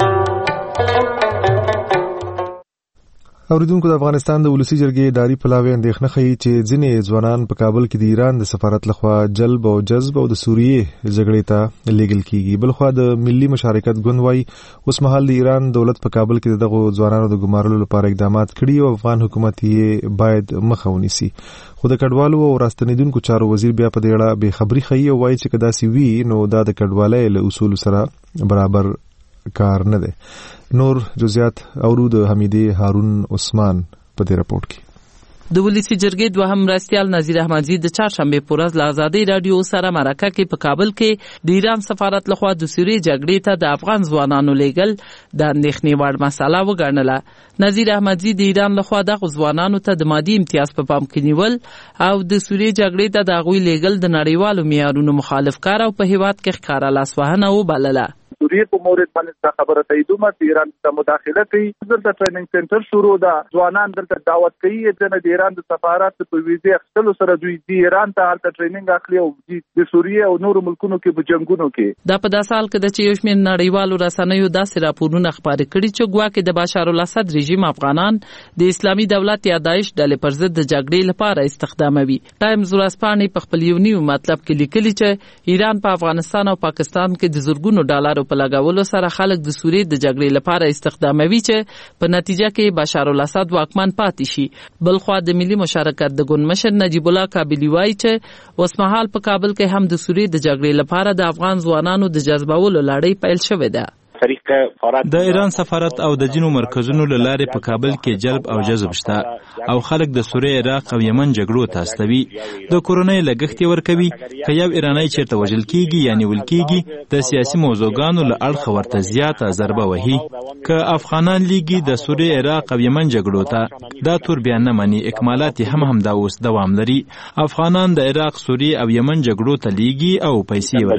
اوریدونکو د افغانستان د ولسی جرګې اداري پلاوی اندېښنه ښیي چې ځینې ځوانان په کابل کې د ایران د سفارت لخوا جلب او جذب او د سوریې جګړې ته لیږل کیږي. بلخوا د ملي مشارکت ګوند وايي اوس مهال د ایران دولت په کابل کې دغه ځوانانو د ګمارلو لپاره اقدامات کړي او افغان حکومت یې باید مخه ونیسي. خو د کډوالو او راستنیدونکو چارو وزیر بیا په دې اړه بې خبري ښیي او وایي چې که داسې وي نو دا د کډوالۍ له اصولو سره برابر کار نه دی. نور جزئیات اورو د حمیدې هارون عثمان په دې راپورټ کې. د ولسی جرګې دوهم مرستیال نذیر احمدزی د چهارشنبه په ورځ له ازادي رادیو سره مرکه کې په کابل کې د ایران سفارت لخوا د سوریې جګړې ته د افغان ځوانانو لیږل د اندېښنې وړ مسله وګڼله. نذیر احمدزی د ایران لخوا د ځوانانو ته د مادي امتیاز په پام کې نیول او د سوریې جګړې ته د هغوی لیږل د نړیوالو معیارونو مخالف کار او په هیواد کې ښکاره لاسوهنه وبلله. سوریه په مورد باندې خبره تاییدومه چې ایران ته مداخله کوي. دلته ټریننګ سنټر شروع ده، ځوانان دلته دعوت کوي چې د ایران د سفارت په ویزه اخیستلو سره دوی د ایران ته هلته ټریننګ اخلي او د سوریه او نورو ملکونو کې په جنگونو کې. دا په داسې حال کې ده چې یو شمېر نړیوالو رسنیو داسې راپورونه خپاره کړي چې ګواکې د بشار الاسد رژیم افغانان د اسلامي دولت یا داعش ډلې پر ضد د جګړې لپاره استخداموي. ټایمز ورځپاڼې په خپل یو نیو مطلب کې لیکلي چې ایران په افغانستان او پاکستان کې د زرګونو ډالرو په لګولو سره خلک د سوریې د جګړې لپاره استخداموي چې په نتیجه کې بشار الاسد واکمن پاتې شي. بلخوا د ملي مشارکت د ګوند مشر نجیب الله کابلی وایي چې اوسمهال په کابل کې هم د سوریې د جګړې لپاره د افغان ځوانانو د جذبولو لړۍ پیل شوې ده. د ایران سفارت او د جنو مرکزونو له لارې په کابل کې جلب او جذب شته او خلک د سوریې، عراق او یمن جګړو ته استوي. د کورونۍ لګښت ورکوي. که یو ایرانی چیرته وژل کیږي یا نیول کیږي د سیاسي موضوعګانو له اړخه ورته زیاته ضربه وهي. که افغانان لیږي د سوریې، عراق او یمن جګړو ته دا تور بیان نه مني. اکمالات هم همدا اوس دوام لري. افغانان د عراق، سوریې او یمن جګړو ته لیږي او پیسې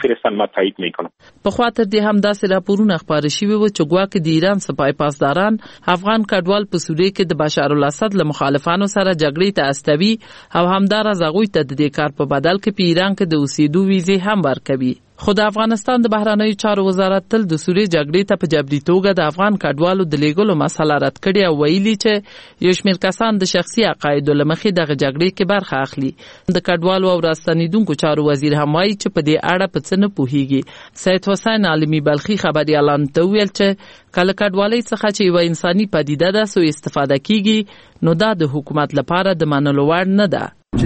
ورکوي. په خاطر دې هم داسې پورونه خبره شوی و چې ګواکې د ایران سپای پاسداران افغان کډوال په سوریې کې د بشار الاسد له مخالفانو سره جګړې ته استوي او همدارس هغوی ته د دې کار په بدل کې په ایران کې د اوسېدو ویزې هم ورکوي. خو د افغانستان د بهرنیو چارو وزارت تل د سوریې جګړې ته په جبري توګه د افغان کډوالو د لیږلو مسله رد کړې او ویلي چې یو شمېر کسان د شخصي عقایدو له مخې دغه جګړې کې برخه اخلي. د کډوالو او راستنیدونکو چارو وزیر هم وایي چې په دې اړه په څه نه پوهیږي. سید حسین عالمي بلخي خبریالانو ته وویل چې کله کډوالۍ څخه چې یوه انساني پدیده ده سو استفاده کیږي نو دا د حکومت لپاره د منلو وړ نه ده. په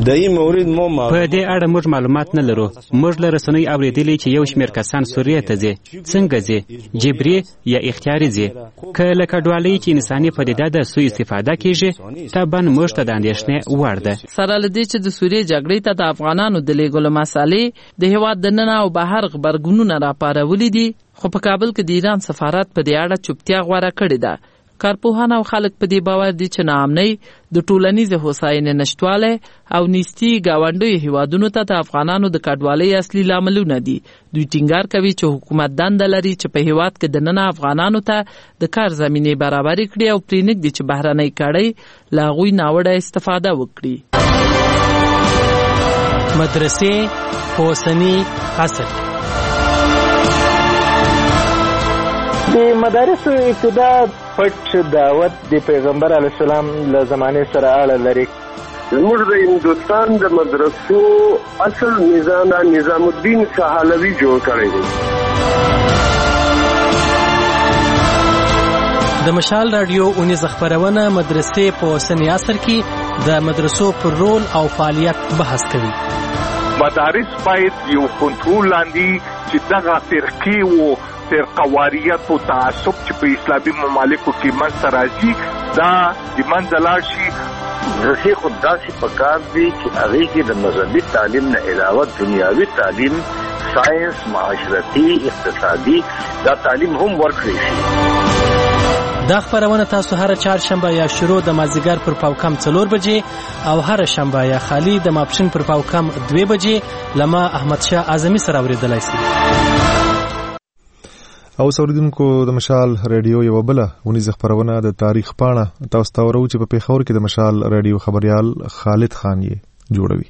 دې اړه موږ معلومات نه لرو. موږ له رسنیو اورېدلي چې یو شمېر کسان سوریې ته ځي. څنګه ځي؟ جبري یا اختیاري ځي. که له کډوالۍ چې انساني پدیده ده سوء استفاده کیږي طبعا موږ ته د اندېښنې وړ ده. سره له دې چې د سوریې جګړې ته د افغانانو د لیږلو مسالې د هېواد دننه او بهر غبرګونونه راپارولي دي، خو په کابل کې د ایران سفارت په دې اړه چوپتیا غوره کړې ده. کارپوهان او خلک په دې باور دي چې ناامنۍ د ټولنیزې هوساینې نشتوالی او نیستي ګاونډیو هیوادونو ته د افغانانو د کډوالۍ اصلي لاملونه دي. دوی ټینګار کوي چې حکومت دنده لري چې په هیواد کې دننه افغانانو ته د کار زمینې برابرې کړي او پرېنږدي چې بهرنۍ کړۍ له هغوی ناوړه استفاده وکړي. مدرسې په اوسني عصر د مدارسو ابتدا پټ دعوت د پیغمبر علیه السلام له زمانې سره اړه لري. زموږ د هندوستان د مدرسو اصل نظام نظام الدین سهالوي جوړ کړی دی. د مشال رادیو اونیز خبرونه مدرسې په اوسني عصر کې د مدرسو پر رول او فعالیت بحث کوي. مدارس باید یو کنټرول لاندې چې دغه فرقې و فرقواریت او تعصب چې په اسلامي ممالکو کې منځته راځي دا د منځه لاړ شي. رسي خود داسې پکار دی چې هغې کې د مذهبي تعلیم نه علاوه دنیاوي تعلیم، ساینس، معاشرتي، اقتصادي دا تعلیم هم ورکړی شي. دا خبرونه تاسو هر چهارشنبه یا شروع د مازدیګر پر پاوکم څلور بجې او هر شنبه یا خالی د ماپښین پر پاوکم دوه بجې لما احمد شاه اعظمي سره اوریدلای شئ. او سوریدونکو د مشال رادیو یو بله ونیزه خبرونه د تاریخ پاڼه تاسو ته ورو چې په پیښور کې د مشال رادیو خبريال خالد خان یې جوړوي.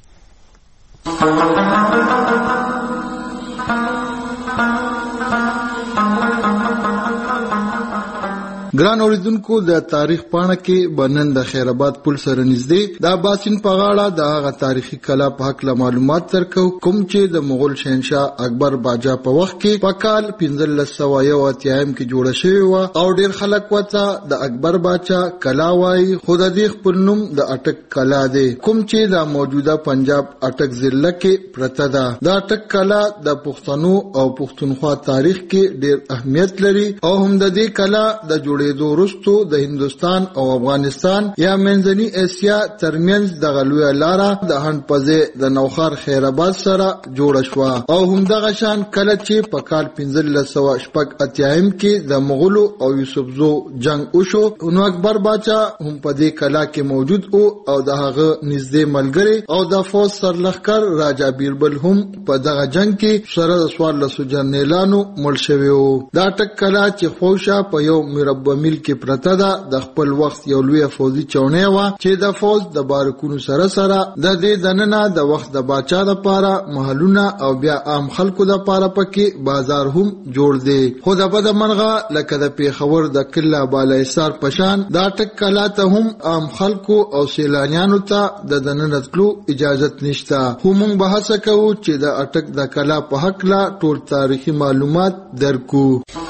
ګران اوریدونکو د تاریخ پاڼه کې بنن د خیرآباد پل سره نږدې د باسین په غاړه د هغه تاریخي کلا په حق معلومات ترکو کوم چې د مغول شهنشاه اکبر باچا په وخت کې په کال پنځه سوه یو اتیا کې جوړه شوې و او ډیر خلک وته د اکبر باچا کلا وایي، خو د دې خپل نوم د اټک کلا دی کوم چې د موجوده پنجاب اټک ضلع کې پرته ده. د اټک کلا د پښتنو او پښتونخوا تاریخ کې ډیر اهمیت لري او هم د دې کلا د جوړې دو رستو د هندستان او افغانستان یا منځنی اسیا ترمنځ د غلوی لاره د هندپزه د نوخار خیرآباد سره جوړ شو او هم دغه شان کله چې په کال پنځه سوه شپږ اتیا کې د مغولو او یوسفزو جنگ وشو نو اکبر باچا هم په دې کلا کې موجود او او د هغه نږدې ملګری او د فوج سرلښکر راجا بیربل هم په دغه جنگ کې سره د سوار لسو جنرالانو مړ شوی وو. دا ټک کلا چې خوشا په یو مربع میل کې پرته ده د خپل وخت یو لوی فوجي چونې و چې د فوج د بارکونو سره سره د دې دننه د وخت د باچا لپاره محلونه او بیا عام خلکو لپاره پکې بازار هم جوړ دی. خو د بد منغه لکه د پیښور د کله بالایسار پشان دا ټک کلا ته هم عام خلکو او سیلانیانو ته د دننه تلو اجازه نشته. خو موږ بحث کوو چې د اټک د کلا په حق لا ټول تاریخي معلومات درکو.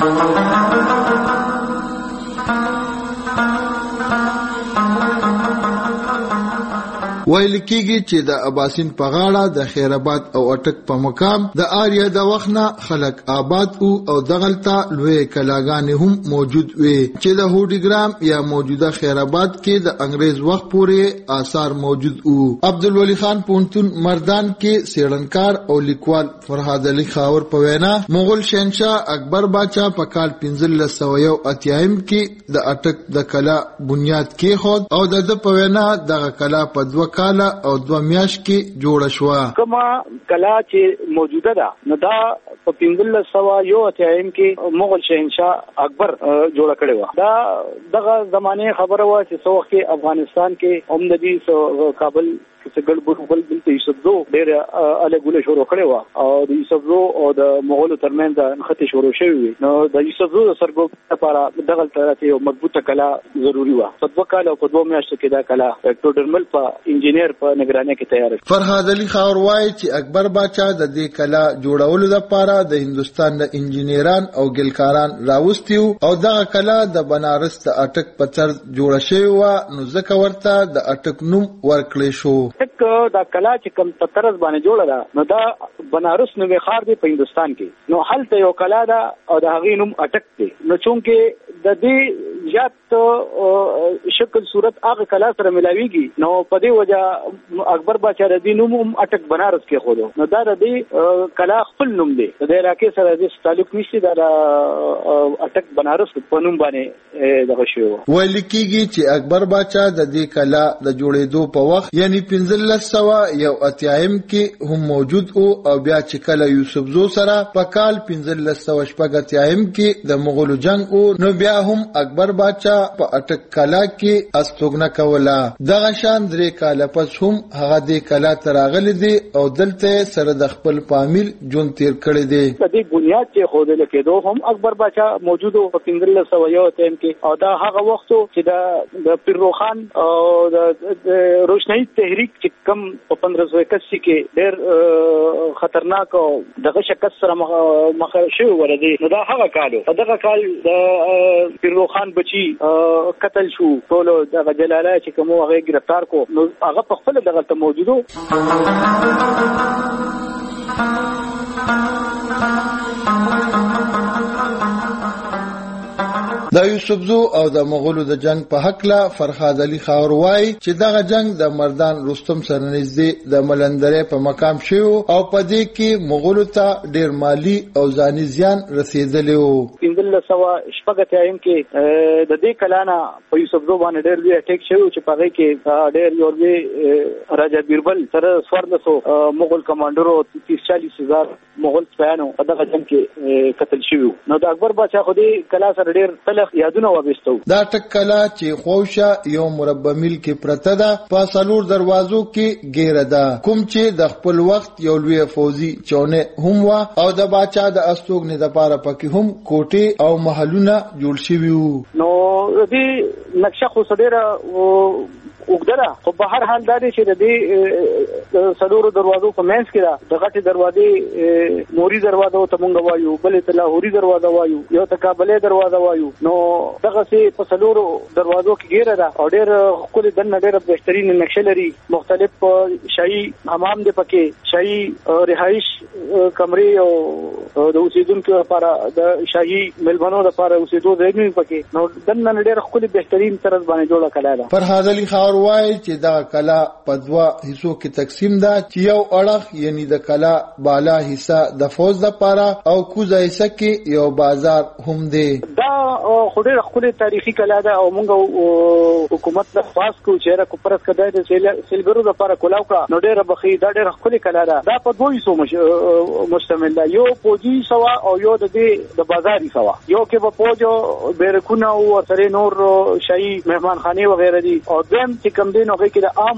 ویل کېږي چې د اباسین په غاړه د خیرآباد او اټک په مقام د آریا د وخت نه خلک آباد او او دغلته لوی کلاګانې هم موجود وي چې د هوډیګرام یا موجوده خیرآباد کې د انګريز وخت پورې آثار موجود وو. عبدالولی خان پونتون مردان کې سیړنکار او لیکوال فرهاد علي خاور په وینا مغول شهنشاه اکبر باچا په کال پنځه سوه یو اتیا کې د اټک د کلا بنیاد کېښود او د په وینا دغه کلا په دوه کاله او دوه میاشت کې جوړه شوه. کومه کلا چې موجوده ده نو دا په پنځه سوه یو اتیا کې مغول شهنشاه اکبر جوړه کړې و. دا دغه زمانه خبره و چې څو وخت افغانستان کې هم د دې کابل چې ګډ بل بل ته یوسفزو ډېر اله ګوله شروع کړې و او د یوسفزو او د مغولو ترمنځ د نښتې شروع شوې وي. نو د یوسفزو د سرګوب لپاره دغه ته یو مضبوطه کلا ضروري و. په دوه کال او په دوه میاشتو کې دا کلا ټوډرمل په انجینیر په نگرانۍ کې تیار شو. فرهاد علي خاور وایي چې اکبر باچا د دې کلا جوړولو لپاره د هندستان د انجینیران او ګلکاران راوستیو او دغه کلا د بنارس د اټک په طرز جوړه شوې و نو ځکه ورته د اټک نوم ورکړی شو. اټک دا کلا چې کوم په طرز باندې جوړه ده نو دا بنارس نوې ښار دی په هندستان کې. نو هلته یو کلا ده او د هغې نوم اټک دی. نو چونکې د دې زیات شکل صورت هغه کلا سره ملاویږي نو په دې وجه اکبر باچا د دې نوم هم اټک بنارس کې خودو. نو دا د دې کلا خپل نوم دی د علاقې سره د تعلق نشي دا اټک بنارس په نوم باندې دغه شوی. ویل کېږي چې اکبر باچا د دې کلا د جوړېدو په وخت یعنی پنځه سوه یو اتیا کې هم موجود او او بیا چې کله یوسفزو سره په کال پنځه سوه شپږ اتیا کې د مغولو جنگ او نو بیا هم اکبر باچا په اټک کلا کې استوګنه کوله. دغه شان درې کاله پس هم هغه دې کلا ته راغلی دی او دلته سره د خپل فامیل ژوند تیر کړی دی. د دې بنیاد چې خوده لکېدو هم اکبر باچا موجود او په پنځه سوه یو اتیا کې او دا هغه وخت چې د پیروخان او د روشنايي تحریک چې کم په پندرہ سو اکاسی کې ډېر خطرناک او دغه شکست سره مخ شوی ورته. نو دا هغه کالو په دغه کال د پیرو خان بچي قتل شو ټول دغه جلاله چې کوم هغه گرفتار کو نو هغه په خپل دغه ته موجودو. د یوسفزو او د مغولو د جنگ په حق لا فرهاد علي خاور وای چې دغه جنگ د مردان رستم سره نږدې د ملندرې په مقام شو او په دې کې مغولو ته ډیر مالی او ځاني زیان رسیدلی وو. پنځل سوا شپږ تایم کې د دې کلانه په یوسفزو باندې ډیر لوی اٹیک شو چې په هغه کې ډیر یو لوی راجا بیربل سره څوارلسو مغول کمانډرو تیس چالیس هزار مغول سپیانو په دغه جنگ کې قتل شوی. نو د اکبر بادشاہ خو دې کلا سره ډیر یادونه وبستو. دا ټکلا چې خوشا یو مربع میل کې پرته ده په سلور دروازو کې ګیره ده کوم چې د خپل وخت یو لوی فوزي چونه هم وا او د باچا د استوګنې د پاره پکې هم کوټه او محلونه جوړ شوي وو. نو دې نقشه خو سره وګدره خو په هر حال دا دی چې د دې سلور دروازو په منځ کې ده د غټي دروازې نوري دروازه ته مونږ وایو بلې ته لاهوري دروازه وایو یو ته کابلې دروازه وایو. نو دغه سي په سلور دروازو کې ګیره ده او ډېر خپل دنه ډېر بهترین نقشه لري. مختلف شاهي حمام دی پکې شاهي رهائش کمرې او د اوسیدونکو لپاره د شاهي ملبنو لپاره اوسیدو ځای پکې. نو دنه ډېر خپل بهترین طرز باندې جوړه کړه ده. فرهاد علي خاور وای چې دا کلا په دوا حصو کې تقسیم ده چې یو اړخ یعنی د کلا بالا حصہ د فوج لپاره او کوزه حصہ کې یو بازار هم دی. دا خوري خپل تاریخي کلا ده او موږ حکومت له پاس کو چیرې کو پرس کده د سیلګرو لپاره کولاو کړه. نو ډېر بخي دا ډېر خپل کلا ده. دا په دوه حصو مشتمل ده یو پوجي سوا او یو د دې د بازاري سوا. یو کې په پوجو بیرکونه او سره نور شاهي مهمان خانه وغیرہ دي او دیم چې کم دین هغه کې د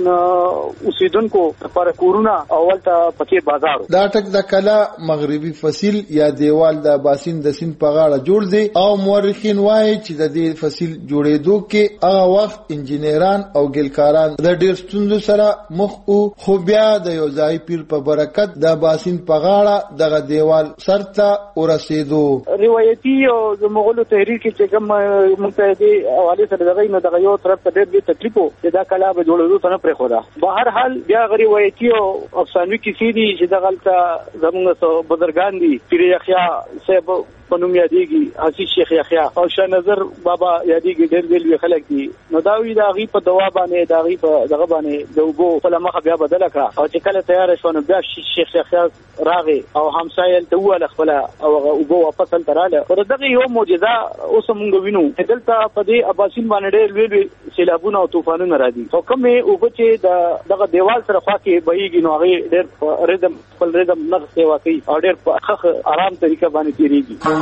عام اوسیدونکو لپاره کورونه اول ته پکې بازار. دا ټک د کلا مغربي فصیل یا دیوال د باسین د سین په غاړه جوړ دی او مورخین وایي چې د دې فصیل جوړېدو کې هغه وخت انجنیران او ګلکاران د ډېر ستونزو سره مخ او خو بیا د یو ځای پیر په برکت د باسین په غاړه دغه دیوال سرته ورسېدو. روایتي او د مغولو تحریک چې کوم متحدي حواله سره دغه نه دغه یو طرف ته ډېر تکلیف چې دا کلا به جوړېدو ته نه پرې خو ده. په هر حال بیا غری روایتي او افسانوي کیسې دي چې دغلته زموږ بزرګان دي پیر یحیی صاحب پنوم یادېږي حسین شیخ یحیی او شاه نظر بابا یادېږي ډېر ډېر خلک دي. نو دا وی دا غي په دوا باندې دا غي په دغه باندې د وګو په لمخه بیا بدل کړه او چې کله تیار شو نو بیا شیخ یحیی راغی او همسایل ته وله خپل او وګو واپس تراله. او دغه یو معجزه اوس موږ وینو دلته په دې اباسین باندې ډېر لوی سیلابونه او طوفانونه راځي. او کومه وګ چې د دغه دیوال سره خوا کې بهيږي نو هغه ډېر ریدم خپل ریدم نغ سیوا کوي او ډېر په آرام طریقه باندې تیریږي.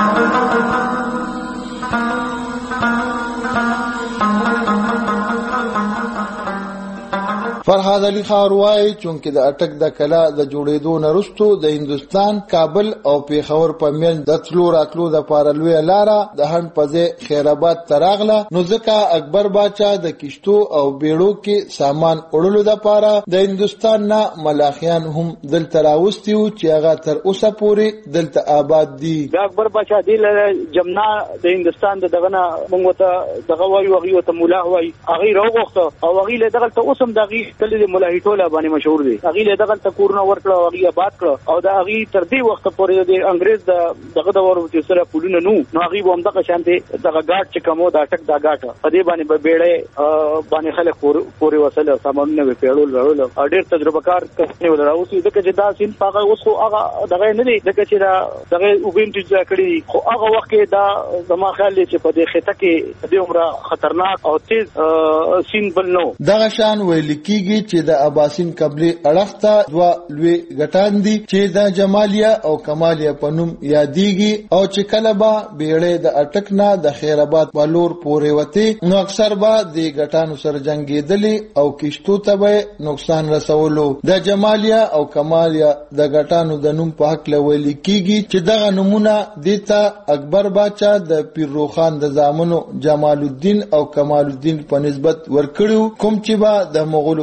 فرهاد علي خاور وای چې د اٹک د کلا د جوړېدو نرستو د هندستان کابل او پیښور په منځ د تلو راتلو د پارلوی لاره د هند پځه خیرآباد تراغله. نو ځکه اکبر بادشاہ د کشتو او بیړو کې سامان وړلو د پاره د هندستان نه ملاخیان هم دل تراوستي او چې هغه تر اوسه پورې دلته آباد دي. د اکبر بادشاہ دی جمنا د هندستان د دغه موږ ته دغه وایو هغه ته مولا وایي هغه راوغخته او هغه له دغه ته اوسم دغه کله د ملاحي ټوله باندې مشهور دي. هغه له دغه تکورونه ورکړه او هغه آباد کړ او دا هغه تر دې وخت پورې د انګريز د دغه د ورو چې سره پولونه نو نو هغه هم دغه شانته دغه غاټ چې کومو دا ټک دا غاټ په دې باندې به بیړې باندې خلک پورې وسله سامانونه به پیړول ورول او ډېر تجربه کار کوي ولراوسی دغه چې دا سین پاغه اوس خو هغه دغه نه دي دغه چې دا دغه وګین چې کړی خو هغه وخت کې دا زما خیال چې په دې خطه کې د عمره خطرناک او تیز سین بل نو. دغه شان ویل کیږي چې د اباسین قبلي اړخته دوا لوی غټان دي چې د جمالیا او کمالیا په نوم یادېږي او چې کله به بیړې د اټک نه د خیرآباد په لور پورې وته نو اکثر به د غټانو سره جنگېدلې او کشتو ته به نقصان رسولو. د جمالیا او کمالیا د غټانو د نوم په حق لویل کیږي چې دغه نمونه دیتا اکبر بادشاہ د پیروخان د زامنو جمال الدین او کمال الدین په نسبت ورکړو کوم چې به د مغولو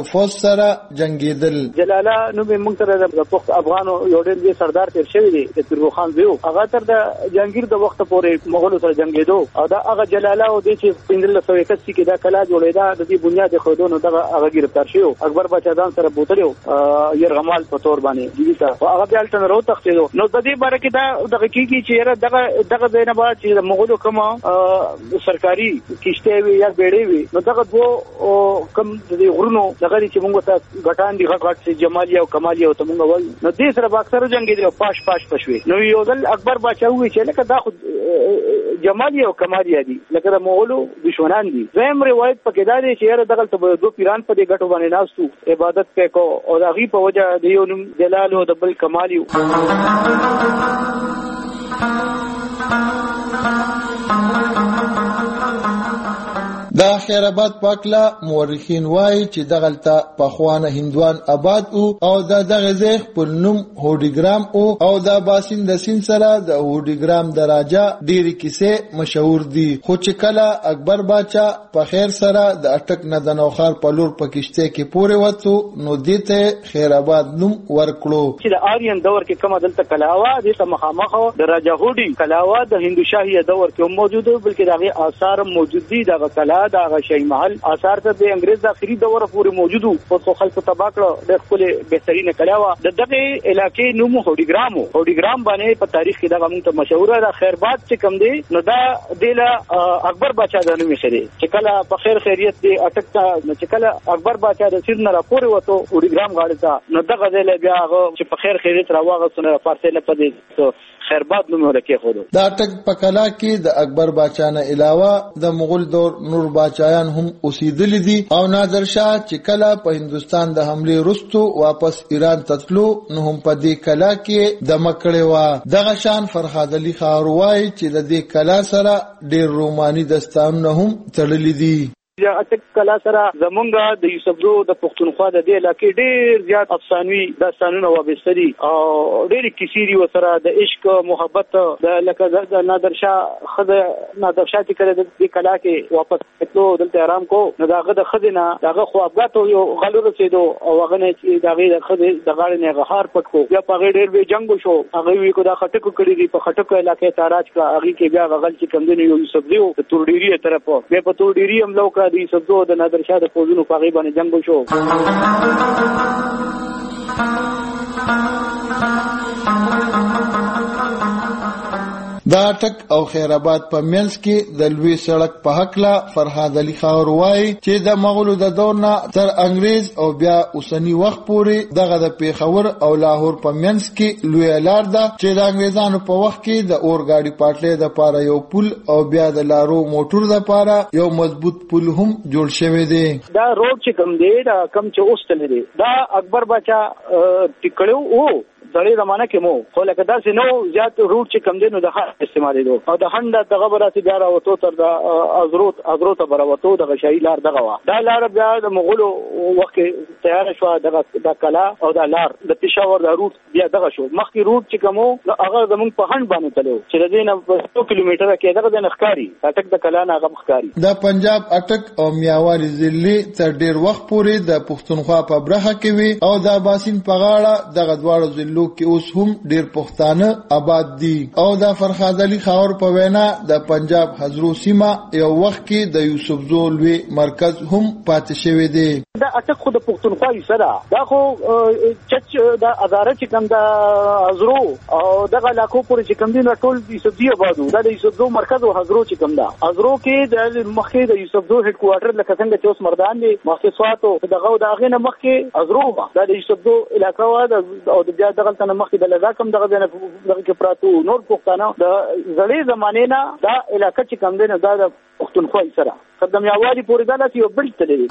فوج سره جنگیدل. جلاله نو به موږ سره د پخت افغانو یو ډېر لوی سردار تیر شوی دی د پیرو خان زیو. هغه تر د جنگیر د وخت پورې مغولو سره جنگیدو او دا هغه جلاله او د چې پنځه سوه اکسي کې دا کلا جوړېدا د دې بنیاد خودونو دغه هغه گرفتار شو. اکبر بچا ځان سره بوتلو يرغمال په تور باندې دي تا هغه بیا تل راو تختیدو. نو د دې باره کې دا دغه کیږي چې دغه دغه زینبا چې مغولو کوم سرکاري کشته وي یا بیړې وي نو دغه دوه کم د غرونو دغه چې موږ ته غټان دي غټ غټ چې جمالي او کمالي او ته موږ وایو نو دې سره باکسر جنگي دی پاش پاش پښوي. نو یو ځل اکبر بچا وی چې لکه دا خو جمالي او کمالي دي لکه د مغولو دشمنان دي. زم روایت پکې دا دي چې دغه ته دوه پیران په دې غټو باندې ناستو عبادت په کو او د غي په وجه د یو نوم جلال او د بل کمالي. دا خیرآباد پاکلا مورخین وایي چې دغلته پخوانه هندوان آباد او او د دغه ځای خپل نوم هوډیګرام او او د باسین د سین سره د هوډیګرام د راجا ډېری کیسې مشهور دي. خو چې کله اکبر باچا په خیر سره د اټک نه د نوخار په لور په کشته کې پورې وته نو دته خیرآباد نوم ورکړو. چې د آریان دور کې کومه دلته کلاوه د مخامخ د راجا هوډی کلاوه د هندو شاهي دور کې موجوده بلکې دغه آثار موجود دي. دغه کلا دغه شاهي محل آثار ته د انګريز د اخري دور پورې موجودو او خلکو تباکړه د خپل بهترینه کلاوه د دغه علاقې نوم هوډیګرام هوډیګرام باندې په تاریخ کې دغه موږ ته مشهور ده. خیرآباد چې کوم دی نو دا د اکبر بادشاہ د نوم شری چې کله په خیر خیریت دی اٹک ته چې کله اکبر بادشاہ د سیر نه راپورې وته هوډیګرام غاړه ته نو دغه ځای بیا هغه چې په خیر خیریت راوغه سونه فارسی لپاره دی خیرآباد نوم ورکه خو دا اټک په کلا کې د اکبر بادشاہ نه علاوه د مغول دور نور بادشاہان هم اوسېدل دي او نادر شاه چې کله په هندستان د حمله وروسته واپس ایران تتلو نو هم په دې کلا کې د مکړې وا. دغه شان فرهاد علي خاروای چې د دې کلا سره ډېر روماني داستانونه هم تړلي دي. یا اټک کلا سره زمونږه د یوسفزو د پښتونخوا د دې علاقې ډېر زیات افسانوي داستانونه وابسته دي او ډېر کیسې دي وسره د عشق محبت د لکه د نادر شاه خزه نادر شاه چې کله د دې کلا کې واپس اتلو دلته آرام کو نو داغه د خزینه داغه خوابګاتو یو غلو رسیدو او هغه نه چې داغه د خزه د غاړې نه غهار پټ کو یا په ډېر به جنگ وشو هغه وی کو دا خټکو کړی دي په خټکو علاقې تاراج کا هغه کې بیا غل چې کم دي یو یوسفزو د تورډيري طرف به په تورډيري هم لو کا دي سبزو د نادر شاه د فوجونو په غیبه باندې جنگ وشو. دا اټک او خیرآباد په منځ کې د لوی سړک په حقله فرهاد علي خاروای چې د مغولو د دور نه تر انګريز او بیا اوسنی وخت پورې دغه د پیښور او لاهور په منځ کې لوی لار ده چې د انګريزانو په وخت کې د اورګاډي پټلۍ د پاره یو پل او بیا د لارو موټر د پاره یو مضبوط پل هم جوړ شوی دی. دا روډ چې کوم دی دا کم چې اوس تل دی دا اکبر بچا ټیکړو او دړې زمانہ کې مو خو لکه دا سينو زیات روټ چې کم دي نو د هغه استعمالي دو او د هند د غبراتي بیا راوته تر د ازروت ازروت براوته د غشای لار دغه وا دا لار بیا د مغولو وخت تیار شو دغه د کلا او د لار د پېښور د روټ بیا دغه شو مخکې روټ چې کومو هغه زمونږ په هند باندې تلو چې د دې نه ستو کیلومتره کې دغه د نخکاری اټک د کلا نه هغه مخکاری د پنجاب اټک او میاوالی ضلع تر ډیر وخت پورې د پښتونخوا په برخه کې وي او د باسین په غاړه دغه دواړو ضلعو کې اوس هم ډیر پښتانه آباد دي او د فرهاد علي خاور په وینا د پنجاب حضرو سیمه یو وخت کې د یوسفزو لوی مرکز هم پاتې شوی دی. دا اټک خو د پښتونخوا یې سره دا خو چچ د اداره چې کوم د حضرو او دغه علاقو پورې چې کوم دي ټول یوسفزي آبادو دا د یوسفزو مرکز او حضرو چې کوم دا حضرو کې د مخکې د یوسفزو هډ کوارټر لکه څنګه چې اوس مردان دي مخکې سواتو دغه د هغې نه مخکې حضرو دا د یوسفزو علاقه وا او د بیا دغه تنه مخکې د لزاکم دغه دغه کې پراتو نور پښتانه د زړې زمانې نه دا علاقه چې کوم دی نه دا د پښتونخوا سره قدم یاوالي پورې دا چې یو بل تللی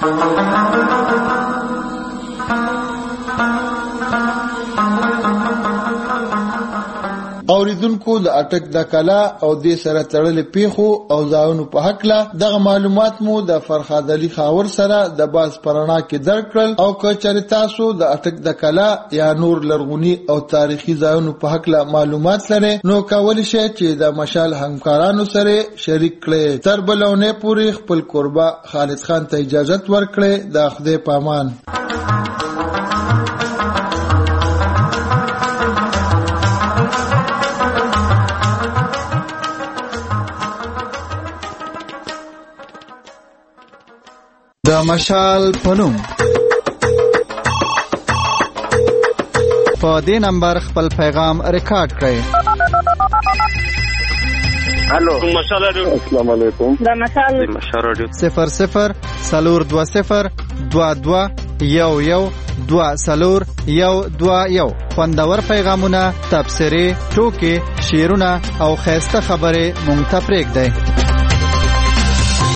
اوریدونکو د اټک د کلا او د سره تړلې پیښو او ځایونو په حق لا دغه معلومات مو د فرخاد علي خاور سره د باز پرانا کې درکړل او که چېرې تاسو د اټک د کلا یا نور لرغونی او تاریخي ځایونو په حق لا معلومات لرئ نو کولی شئ چې د مشال همکارانو سره شریک کړئ. تر بلونه پورې خپل قربا خالد خان ته اجازه ورکړئ. د خدای پامان. د مشال پنوم په دې نمبر خپل پیغام ریکارډ کړئ. الو مشال رادیو. السلام علیکم. د مشال مشال رادیو صفر صفر سلور دو صفر دو دو یو یو دو سلور یو دو یو. خوندور پیغامونه، تبصرې، ټوکې، شعرونه او خیسته خبرې مونږ ته پرېږدئ.